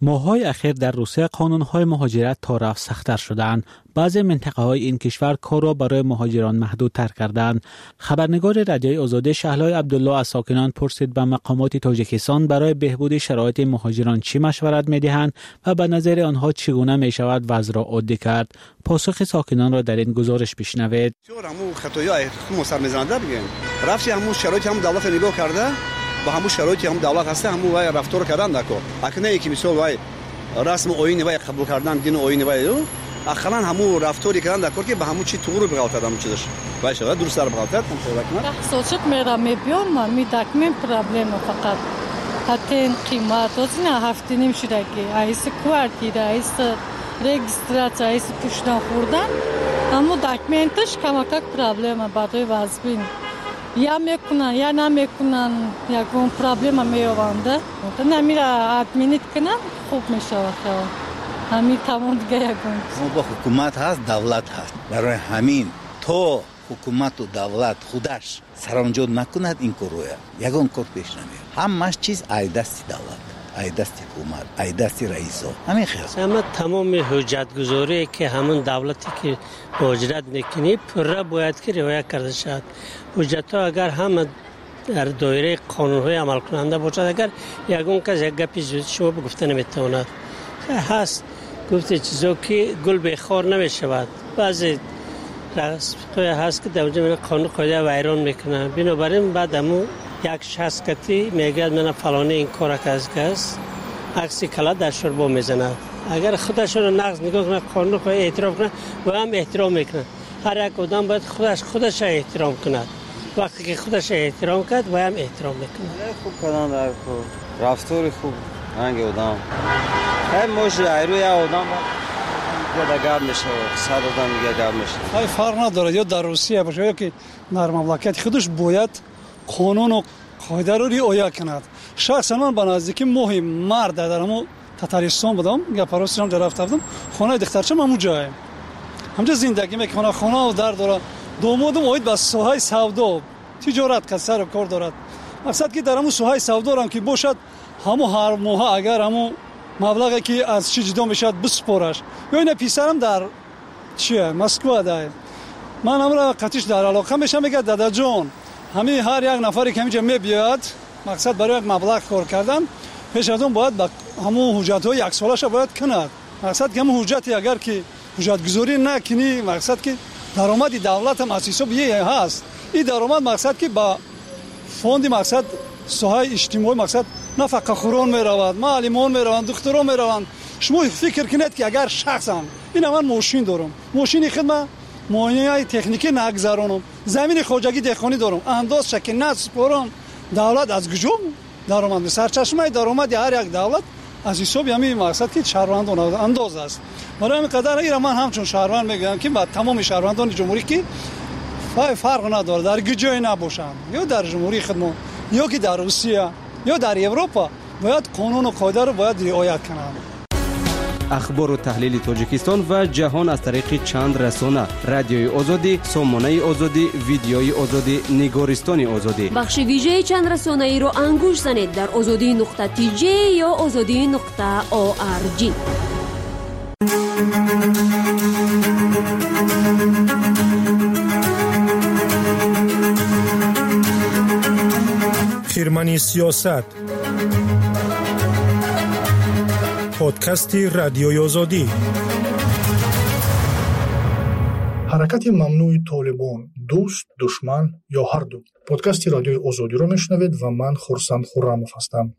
ماه‌های اخیر در روسیه قانون‌های مهاجرت تا رفت سخت‌تر شدند. بعضی منطقه‌های این کشور کار را برای مهاجران محدودتر کردند. خبرنگار رادیوی آزادی شهلای عبدالله از ساکنان پرسید به مقامات تاجیکستان برای بهبود شرایط مهاجران چی مشورت می‌دهند و به نظر آنها چگونه می‌شود وضع را عادی کرد. پاسخ ساکنان را در این گزارش بشنوید. همون خطاهای مصر می‌زننده بگیم. رفتی همون شرایط هم دولت نگاه کرده. با همون شرایطی هم دولت هسته همون وای رفتار کردن دکو اکنه یکی مثال وای رسم اوین وای قبول کردن دین اوین وای اخرا همون رفتاری کردن دکو که به همون چی تو رو بغلطه دام چیزش وای شد درست در بغلطه کم کنه تحصیلات میرم میبیام من میدکمیم پرابلم فقط حتی قیمت از نه هفته نمیشه که ایست کوارتیره ایست رجیستراسیون ایست پوشتن خوردن اما دکمنتش کماکک پرابلم برای واسبین یا میکنن یا نمیکنن یکون پرابلم میآورند نمیره ادمینیت کنن خوب میشه همین تمام دیگه یکون با حکومت هست دولت هست برای همین تو حکومت و دولت خودش سرانجام نکند این کارو یگان کار پیش نمیاد همش چیز ایدست دولت ایدست حکومت ایدست رئیسا همین خیلی اما تمام حجت گذاری که همون دولتی که مهاجرت میکنی پره باید که رعایت کرده شد حجت ها اگر هم در دایره قانون های عمل کننده باشد اگر یگان کس یک گپی شما بگفته نمیتواند هست گفته چیزا که گل به خار نمیشود بعضی هست که در اونجا قانون قاعده ویران میکنن بنابراین بعد همون یک شخص کتی میگه من فلانی این کار کس عکسی کلا در شوربا میزنه اگر خودش رو نقض نگاه کنه قانون رو اعتراف کنه و هم احترام میکنه هر یک آدم باید خودش احترام کنه وقتی که خودش احترام کرد و هم احترام میکنه خوب کردن در رفتار خوب رنگ آدم خیلی موشه روی آدم یا گرم میشه صد آدم دیگه گرم میشه های فرق نداره یا در روسیه باشه یا که در مملکت خودش باید قانون و قاعده رو رعایت کند شخصا من به نزدیکی مهم مرد در همون تتارستان بودم گپاروسی هم رفتم خانه دخترچم همون جای همونجا زندگی میکنه خانه و در داره دومادم اوید با سوهای سودا تجارت کسر و کار دارد مقصد که در همون سوهای سودا هم که باشد همون هر ماه اگر همون مبلغی که از چی جدا میشد بسپارش یا این پسرم در چیه مسکو ده من امر قطعش در علاقه میشم میگه دادا جون همین هر یک نفری که اینجا میبیاد مقصد برای یک مبلغ کار کردن پیش از اون باید با همون حجت‌های یک سالش باید کند مقصد که همون حجتی اگر که حجت گذاری نکنی مقصد که درآمد دولت هم اساسا بیه هست این درآمد مقصد که با فوند مقصد سوهای اجتماعی مقصد نفقه خوران میروند معلمان میروند دکتران میروند شما فکر کنید که اگر شخصا این من ماشین دارم ماشین خدمت معاینه تکنیکی نگذرانم زمین خواجگی دهقانی دارم انداز شکل نسپارم دولت از کجا درآمد سرچشمه درآمد هر یک دولت از حساب همین مقصد که شهروندان انداز است برای همین قدر ایران من همچون شهروند میگم که با تمام شهروندان جمهوری که فرق نداره در گجای نباشند یا در جمهوری خودمون یا که در روسیه یا در اروپا باید قانون و قاعده رو باید رعایت کنند. اخبار و تحلیل تاجیکستان و جهان از طریق چند رسانه: رادیوی آزادی، سامانه آزادی، ویدیوی آزادی، نگارستان آزادی. بخش ویژه چند رسانه ای رو انگوش زنید در azadi.tj یا azadi.org. خیرمنی سیاست، پادکستی رادیوی آزادی. حرکت ممنوع طالبان، دوست، دشمن یا هر دو. پادکست رادیوی آزادی رو میشنوید و من خورسند خرموف هستم.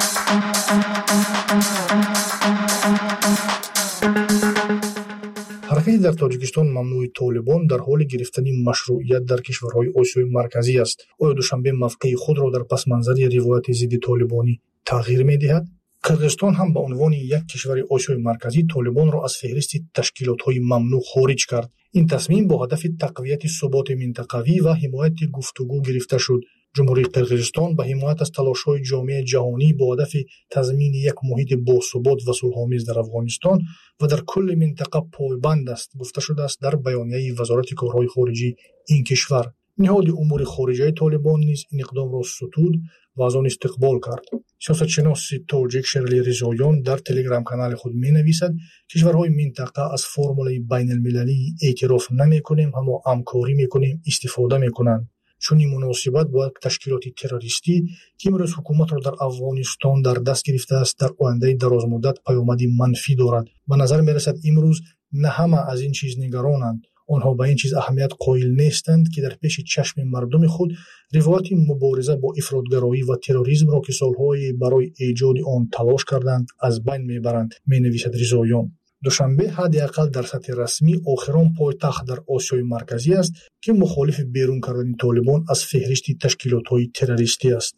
حرکت در تاجیکستان ممنوع طالبان در حال گرفتن مشروعیت در کشورهای آسیای مرکزی است. آیا دوشنبه موقع خود را در پس منظر روایت ضد طالبانی تغییر می‌دهد؟ قرقیزستان هم به عنوان یک کشور آسیای مرکزی طالبان را از فهرست تشکیلات‌های ممنوع خارج کرد. این تصمیم با هدف تقویت ثبات منطقوی و حمایت گفتگو گرفته شد. جمهوری قرقیزستان به حمایت از تلاش‌های جامعه جهانی با هدف تضمین یک محیط باثبات و صلح‌آمیز در افغانستان و در کل منطقه پایبند است، گفته شده است در بیانیه وزارت کارهای خارجی این کشور. نهاد امور خارجه طالبان نیز این اقدام را ستود و از آن استقبال کرد. сиёсатшиноси тоҷик Шерли Ризоён дар телеграм канали худ менависад: кишварҳои минтақа аз формулаи байналмилалии эътироф намекунем, ҳамо ҳамкорӣ мекунем, истифода мекунанд. чунин муносибат бояд ташкилоти террористӣ ки имрӯз ҳукуматро дар Афғонистон дар даст гирифтааст, дар ояндаи дарозмуддат паёмади манфӣ дорад. ба назар мерасад имрӯз на ҳама аз ин чиз нигаронанд. онҳо ба ин чиз аҳамият қоил нестанд, ки дар пеши чашми мардуми худ ривояти мубориза бо ифротгароӣ ва терроризмро, ки солҳое барои эҷоди он талош карданд, аз байн мебаранд, менависад Ризоён. душанбе ҳадди ақал дар сатҳи расмӣ охирон пойтахт дар Осиёи марказӣ аст, ки мухолифи берун кардани Толибон аз феҳристи ташкилотҳои террористӣ аст.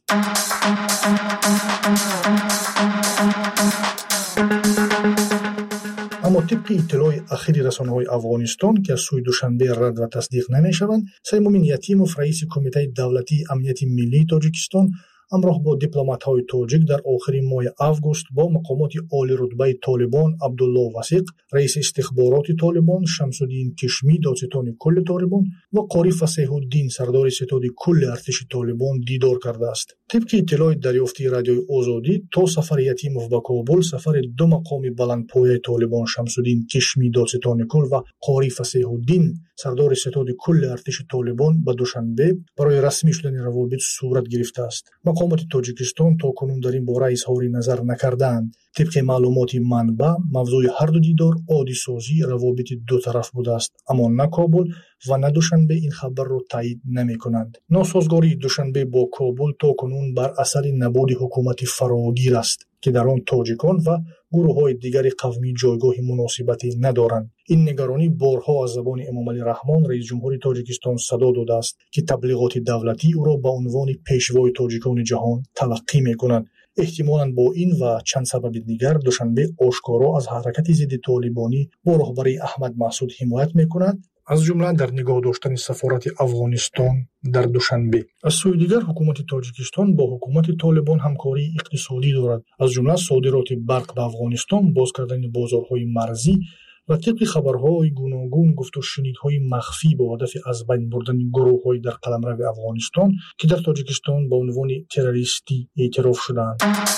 аммо тибқи иттилои ахири расонаҳои Афғонистон, ки аз сӯи Душанбе рад ва тасдиқ намешаванд, Саймумин Ятимов, раиси Кумитаи давлатии амнияти миллии Тоҷикистон, ҳамроҳ бо дипломатҳои тоҷик дар охири моҳи август бо мақомоти олирутбаи Толибон Абдулло Васиқ, раиси истихбороти Толибон Шамсуддин Кишмӣ, додситони кулли Толибон ва Қори Фасеҳуддин, сардори ситоди кулли артиши Толибон дидор кардааст. тибқи иттилои дарёфтии Радиои Озодӣ, то сафари Ятимов ба Кобул, сафари ду мақоми баландпояи Толибон Шамсуддин Кишмӣ, додситони кул ва Қори Фасеҳуддин, сардори ситоди кулли артиши Толибон ба Душанбе барои расмӣ шудани равобит сурат гирифтааст. мақомоти Тоҷикистон то кунун дар ин бора изҳори назар накардаанд. тибқи маълумоти манба, мавзӯи ҳарду дидор оддисозии равобити дутараф будааст, аммо на Кобул ва на Душанбе ин хабарро таъид намекунанд. носозгории Душанбе бо Кобул то кунун бар асари набуди ҳукумати фарогир аст, ки дар он тоҷикон ва гурӯҳҳои дигари қавмӣ ҷойгоҳи муносибатӣ надоранд. ин нигаронӣ борҳо аз забони Эмомалӣ Раҳмон, раисҷумҳури Тоҷикистон, садо додааст, ки таблиғоти давлатӣ ӯро ба унвони пешвои тоҷикони ҷаҳон талаққӣ мекунад. эҳтимолан бо ин ва чанд сабаби дигар Душанбе ошкоро аз ҳаракати зидди толибонӣ бо роҳбарии Аҳмад Маҳсуд ҳимоят мекунад, аз ҷумла дар нигоҳ доштани сафорати Афғонистон дар Душанбе. аз сӯи дигар ҳукумати Тоҷикистон бо ҳукумати Толибон ҳамкории иқтисодӣ дорад, аз ҷумла содироти барқ ба Афғонистон, боз кардани бозорҳои марзӣ ва тибқи хабарҳои гуногун гуфтушунидҳои махфӣ бо ҳадафи аз байн бурдани гурӯҳҳои дар қаламрави Афғонистон, ки дар Тоҷикистон ба унвони террористӣ эътироф шудаанд.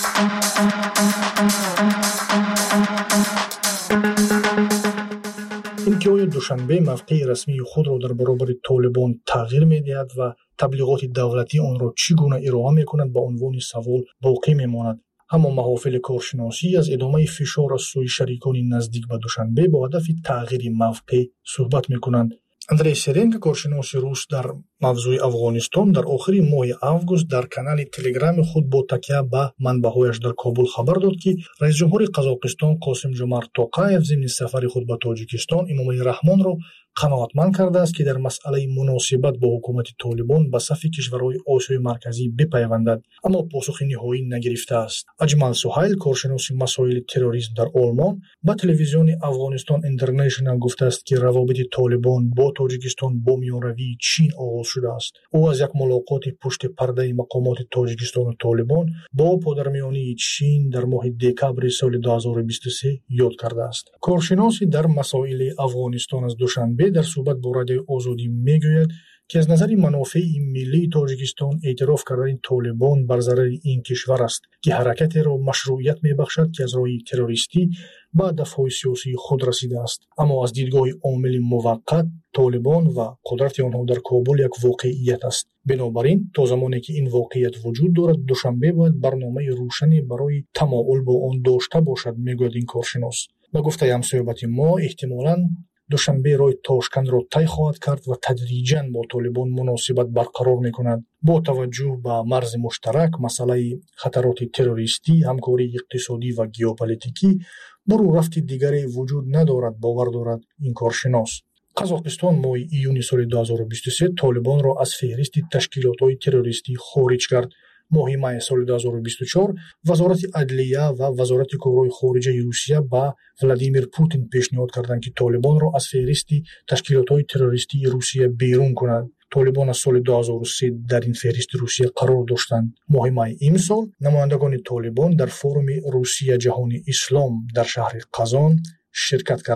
ин ки оё Душанбе мавқеи расмии худро дар баробари Толибон тағйир медиҳад ва таблиғоти давлатӣ онро чӣ гуна ироа мекунад ба унвони савол боқӣ мемонад. ҳамон маҳофили коршиносӣ аз идомаи фишор аз сӯи шарикони наздик ба Душанбе бо ҳадафи тағйири мавқеъ суҳбат мекунанд. Андрей Серенко, коршиноси рус дар мавзӯи Афғонистон, дар охири моҳи август дар канали телеграми худ бо такя ба манбаъҳояш дар Кобул хабар дод, ки раисҷумҳури Қазоқистон Қосимҷомарт Тоқаев зимни сафари худ ба Тоҷикистон Эмомалӣ Раҳмонро қаноатманд кардааст, ки дар масъалаи муносибат бо ҳукумати Толибон ба сафи кишварҳои Осиёи марказӣ бипайвандад, аммо посухи ниҳоӣ нагирифтааст. Аҷмал Суҳайл, коршиноси масоили терроризм дар Олмон, ба телевизиони Афғонистон International гуфтааст, ки равобити Толибон бо Тоҷикистон бо миёнаравии Чин оғоз шудааст. ӯ аз як мулоқоти пушти пардаи мақомоти Тоҷикистону Толибон бо подармиёнии Чин дар моҳи декабри соли 2023 ёд кардааст. коршиноси дар масоили Афғонистон аз Душанбе дар суҳбат бо Радиои Озодӣ мегӯяд, ки аз назари манофеи миллии Тоҷикистон эътироф кардани Толибон бар зарари ин кишвар аст, ки ҳаракатеро машрӯият мебахшад, ки аз роҳи террористӣ ба ҳадафҳои сиёсии худ расидааст. аммо аз дидгоҳи омили муваққат, Толибон ва қудрати онҳо дар Кобул як воқеият аст. бинобар ин то замоне ки ин воқеият вуҷуд дорад, Душанбе бояд барномаи рӯшане барои тамоул бо он дошта бошад, мегӯяд ин коршинос. ба гуфтаи ҳамсоҳбати мо, эҳтимолан Душанбе роҳи Тошкандро тай хоҳад кард ва тадриҷан бо Толибон муносибат барқарор мекунад. бо таваҷҷӯҳ ба марзи муштарак, масъалаи хатароти террористӣ, ҳамкории иқтисодӣ ва геополитикӣ, бурӯ рафти дигаре вуҷуд надорад, бовар дорад ин коршинос. Қазоқистон моҳи июни соли 2023 Толибонро аз феҳристи ташкилотҳои террористӣ хориҷ кард. моҳи май соли 2024 вазорати адлия ва вазорати корҳои хориҷаи Русия ба Владимир Путин пешниҳод карданд, ки Толибонро аз феҳристи ташкилотҳои террористии Русия берун кунад. Толибон аз соли 2003 дар ин феҳристи Русия қарор доштанд. моҳи май имсол намояндагони Толибон дар форуми Русия ҷаҳони ислом дар шаҳри Қазон ширкат карданд.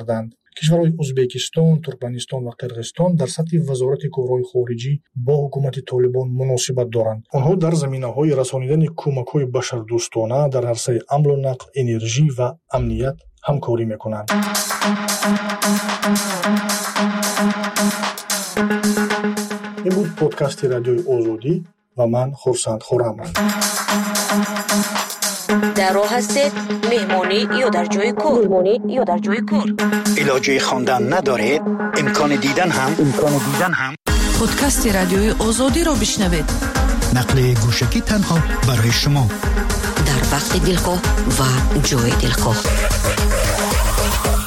کشورهای ازبکستان، ترکمنستان و قرقیزستان در سطح وزارت کارهای خارجی با حکومت طالبان مناسبت دارند. آنها در زمینه‌های رسانیدن کمک‌های بشردوستانه در عرصه امن و نقل، انرژی و امنیت همکاری می‌کنند. این بود پادکست رادیوی آزادی و من خورسند خورمم. در راه هستید مهمانی یا در جای کار علاجه خواندن ندارید، امکان دیدن هم پادکست رادیوی آزادی رو بشنوید. نقل گوشکی تنها برای شما در وقت دلخواه و جای دلخواه.